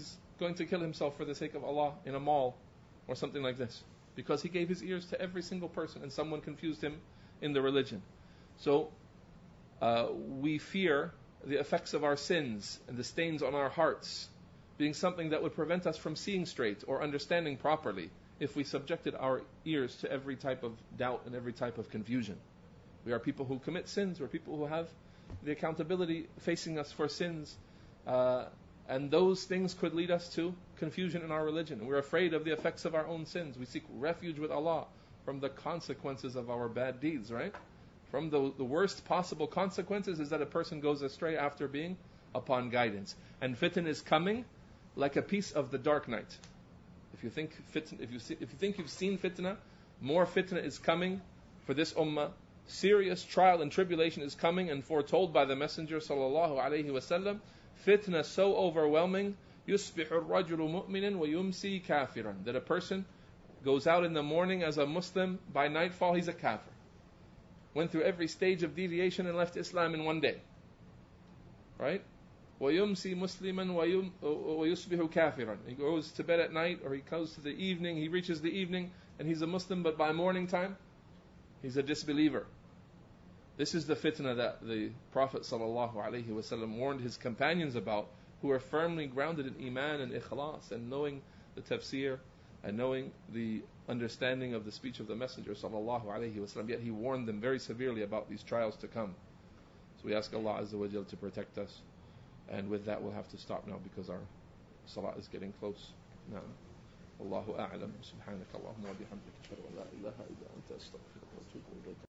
going to kill himself for the sake of Allah in a mall or something like this, because he gave his ears to every single person and someone confused him in the religion. So we fear the effects of our sins and the stains on our hearts being something that would prevent us from seeing straight or understanding properly if we subjected our ears to every type of doubt and every type of confusion. We are people who commit sins. We're people who have the accountability facing us for sins. And those things could lead us to confusion in our religion. And we're afraid of the effects of our own sins. We seek refuge with Allah from the consequences of our bad deeds, right? From the worst possible consequences is that a person goes astray after being upon guidance. And fitna is coming like a piece of the dark night. If you think you've seen fitna, more fitna is coming for this ummah. Serious trial and tribulation is coming and foretold by the Messenger sallallahu alaihi wasallam. Fitna so overwhelming, يُصْبِحُ الرَّجُلُ مُؤْمِنًا وَيُمْسِي كَافِرًا, that a person goes out in the morning as a Muslim, by nightfall he's a kafir. Went through every stage of deviation and left Islam in one day. Right? وَيُمْسِي مُسْلِمًا وَيُصْبِحُ كَافِرًا. He goes to bed at night, or he goes to the evening, he reaches the evening, and he's a Muslim, but by morning time, he's a disbeliever. This is the fitna that the Prophet ﷺ warned his companions about, who are firmly grounded in iman and ikhlas and knowing the tafsir and knowing the understanding of the speech of the Messenger ﷺ. Yet he warned them very severely about these trials to come. So we ask Allah Azza wa Jal to protect us. And with that we'll have to stop now because our salat is getting close. Now, Allahu a'lam. Subhanaka Allahumma wa bihamdika ashhadu an la ilaha illa anta astaghfiruka wa atubu ilayk.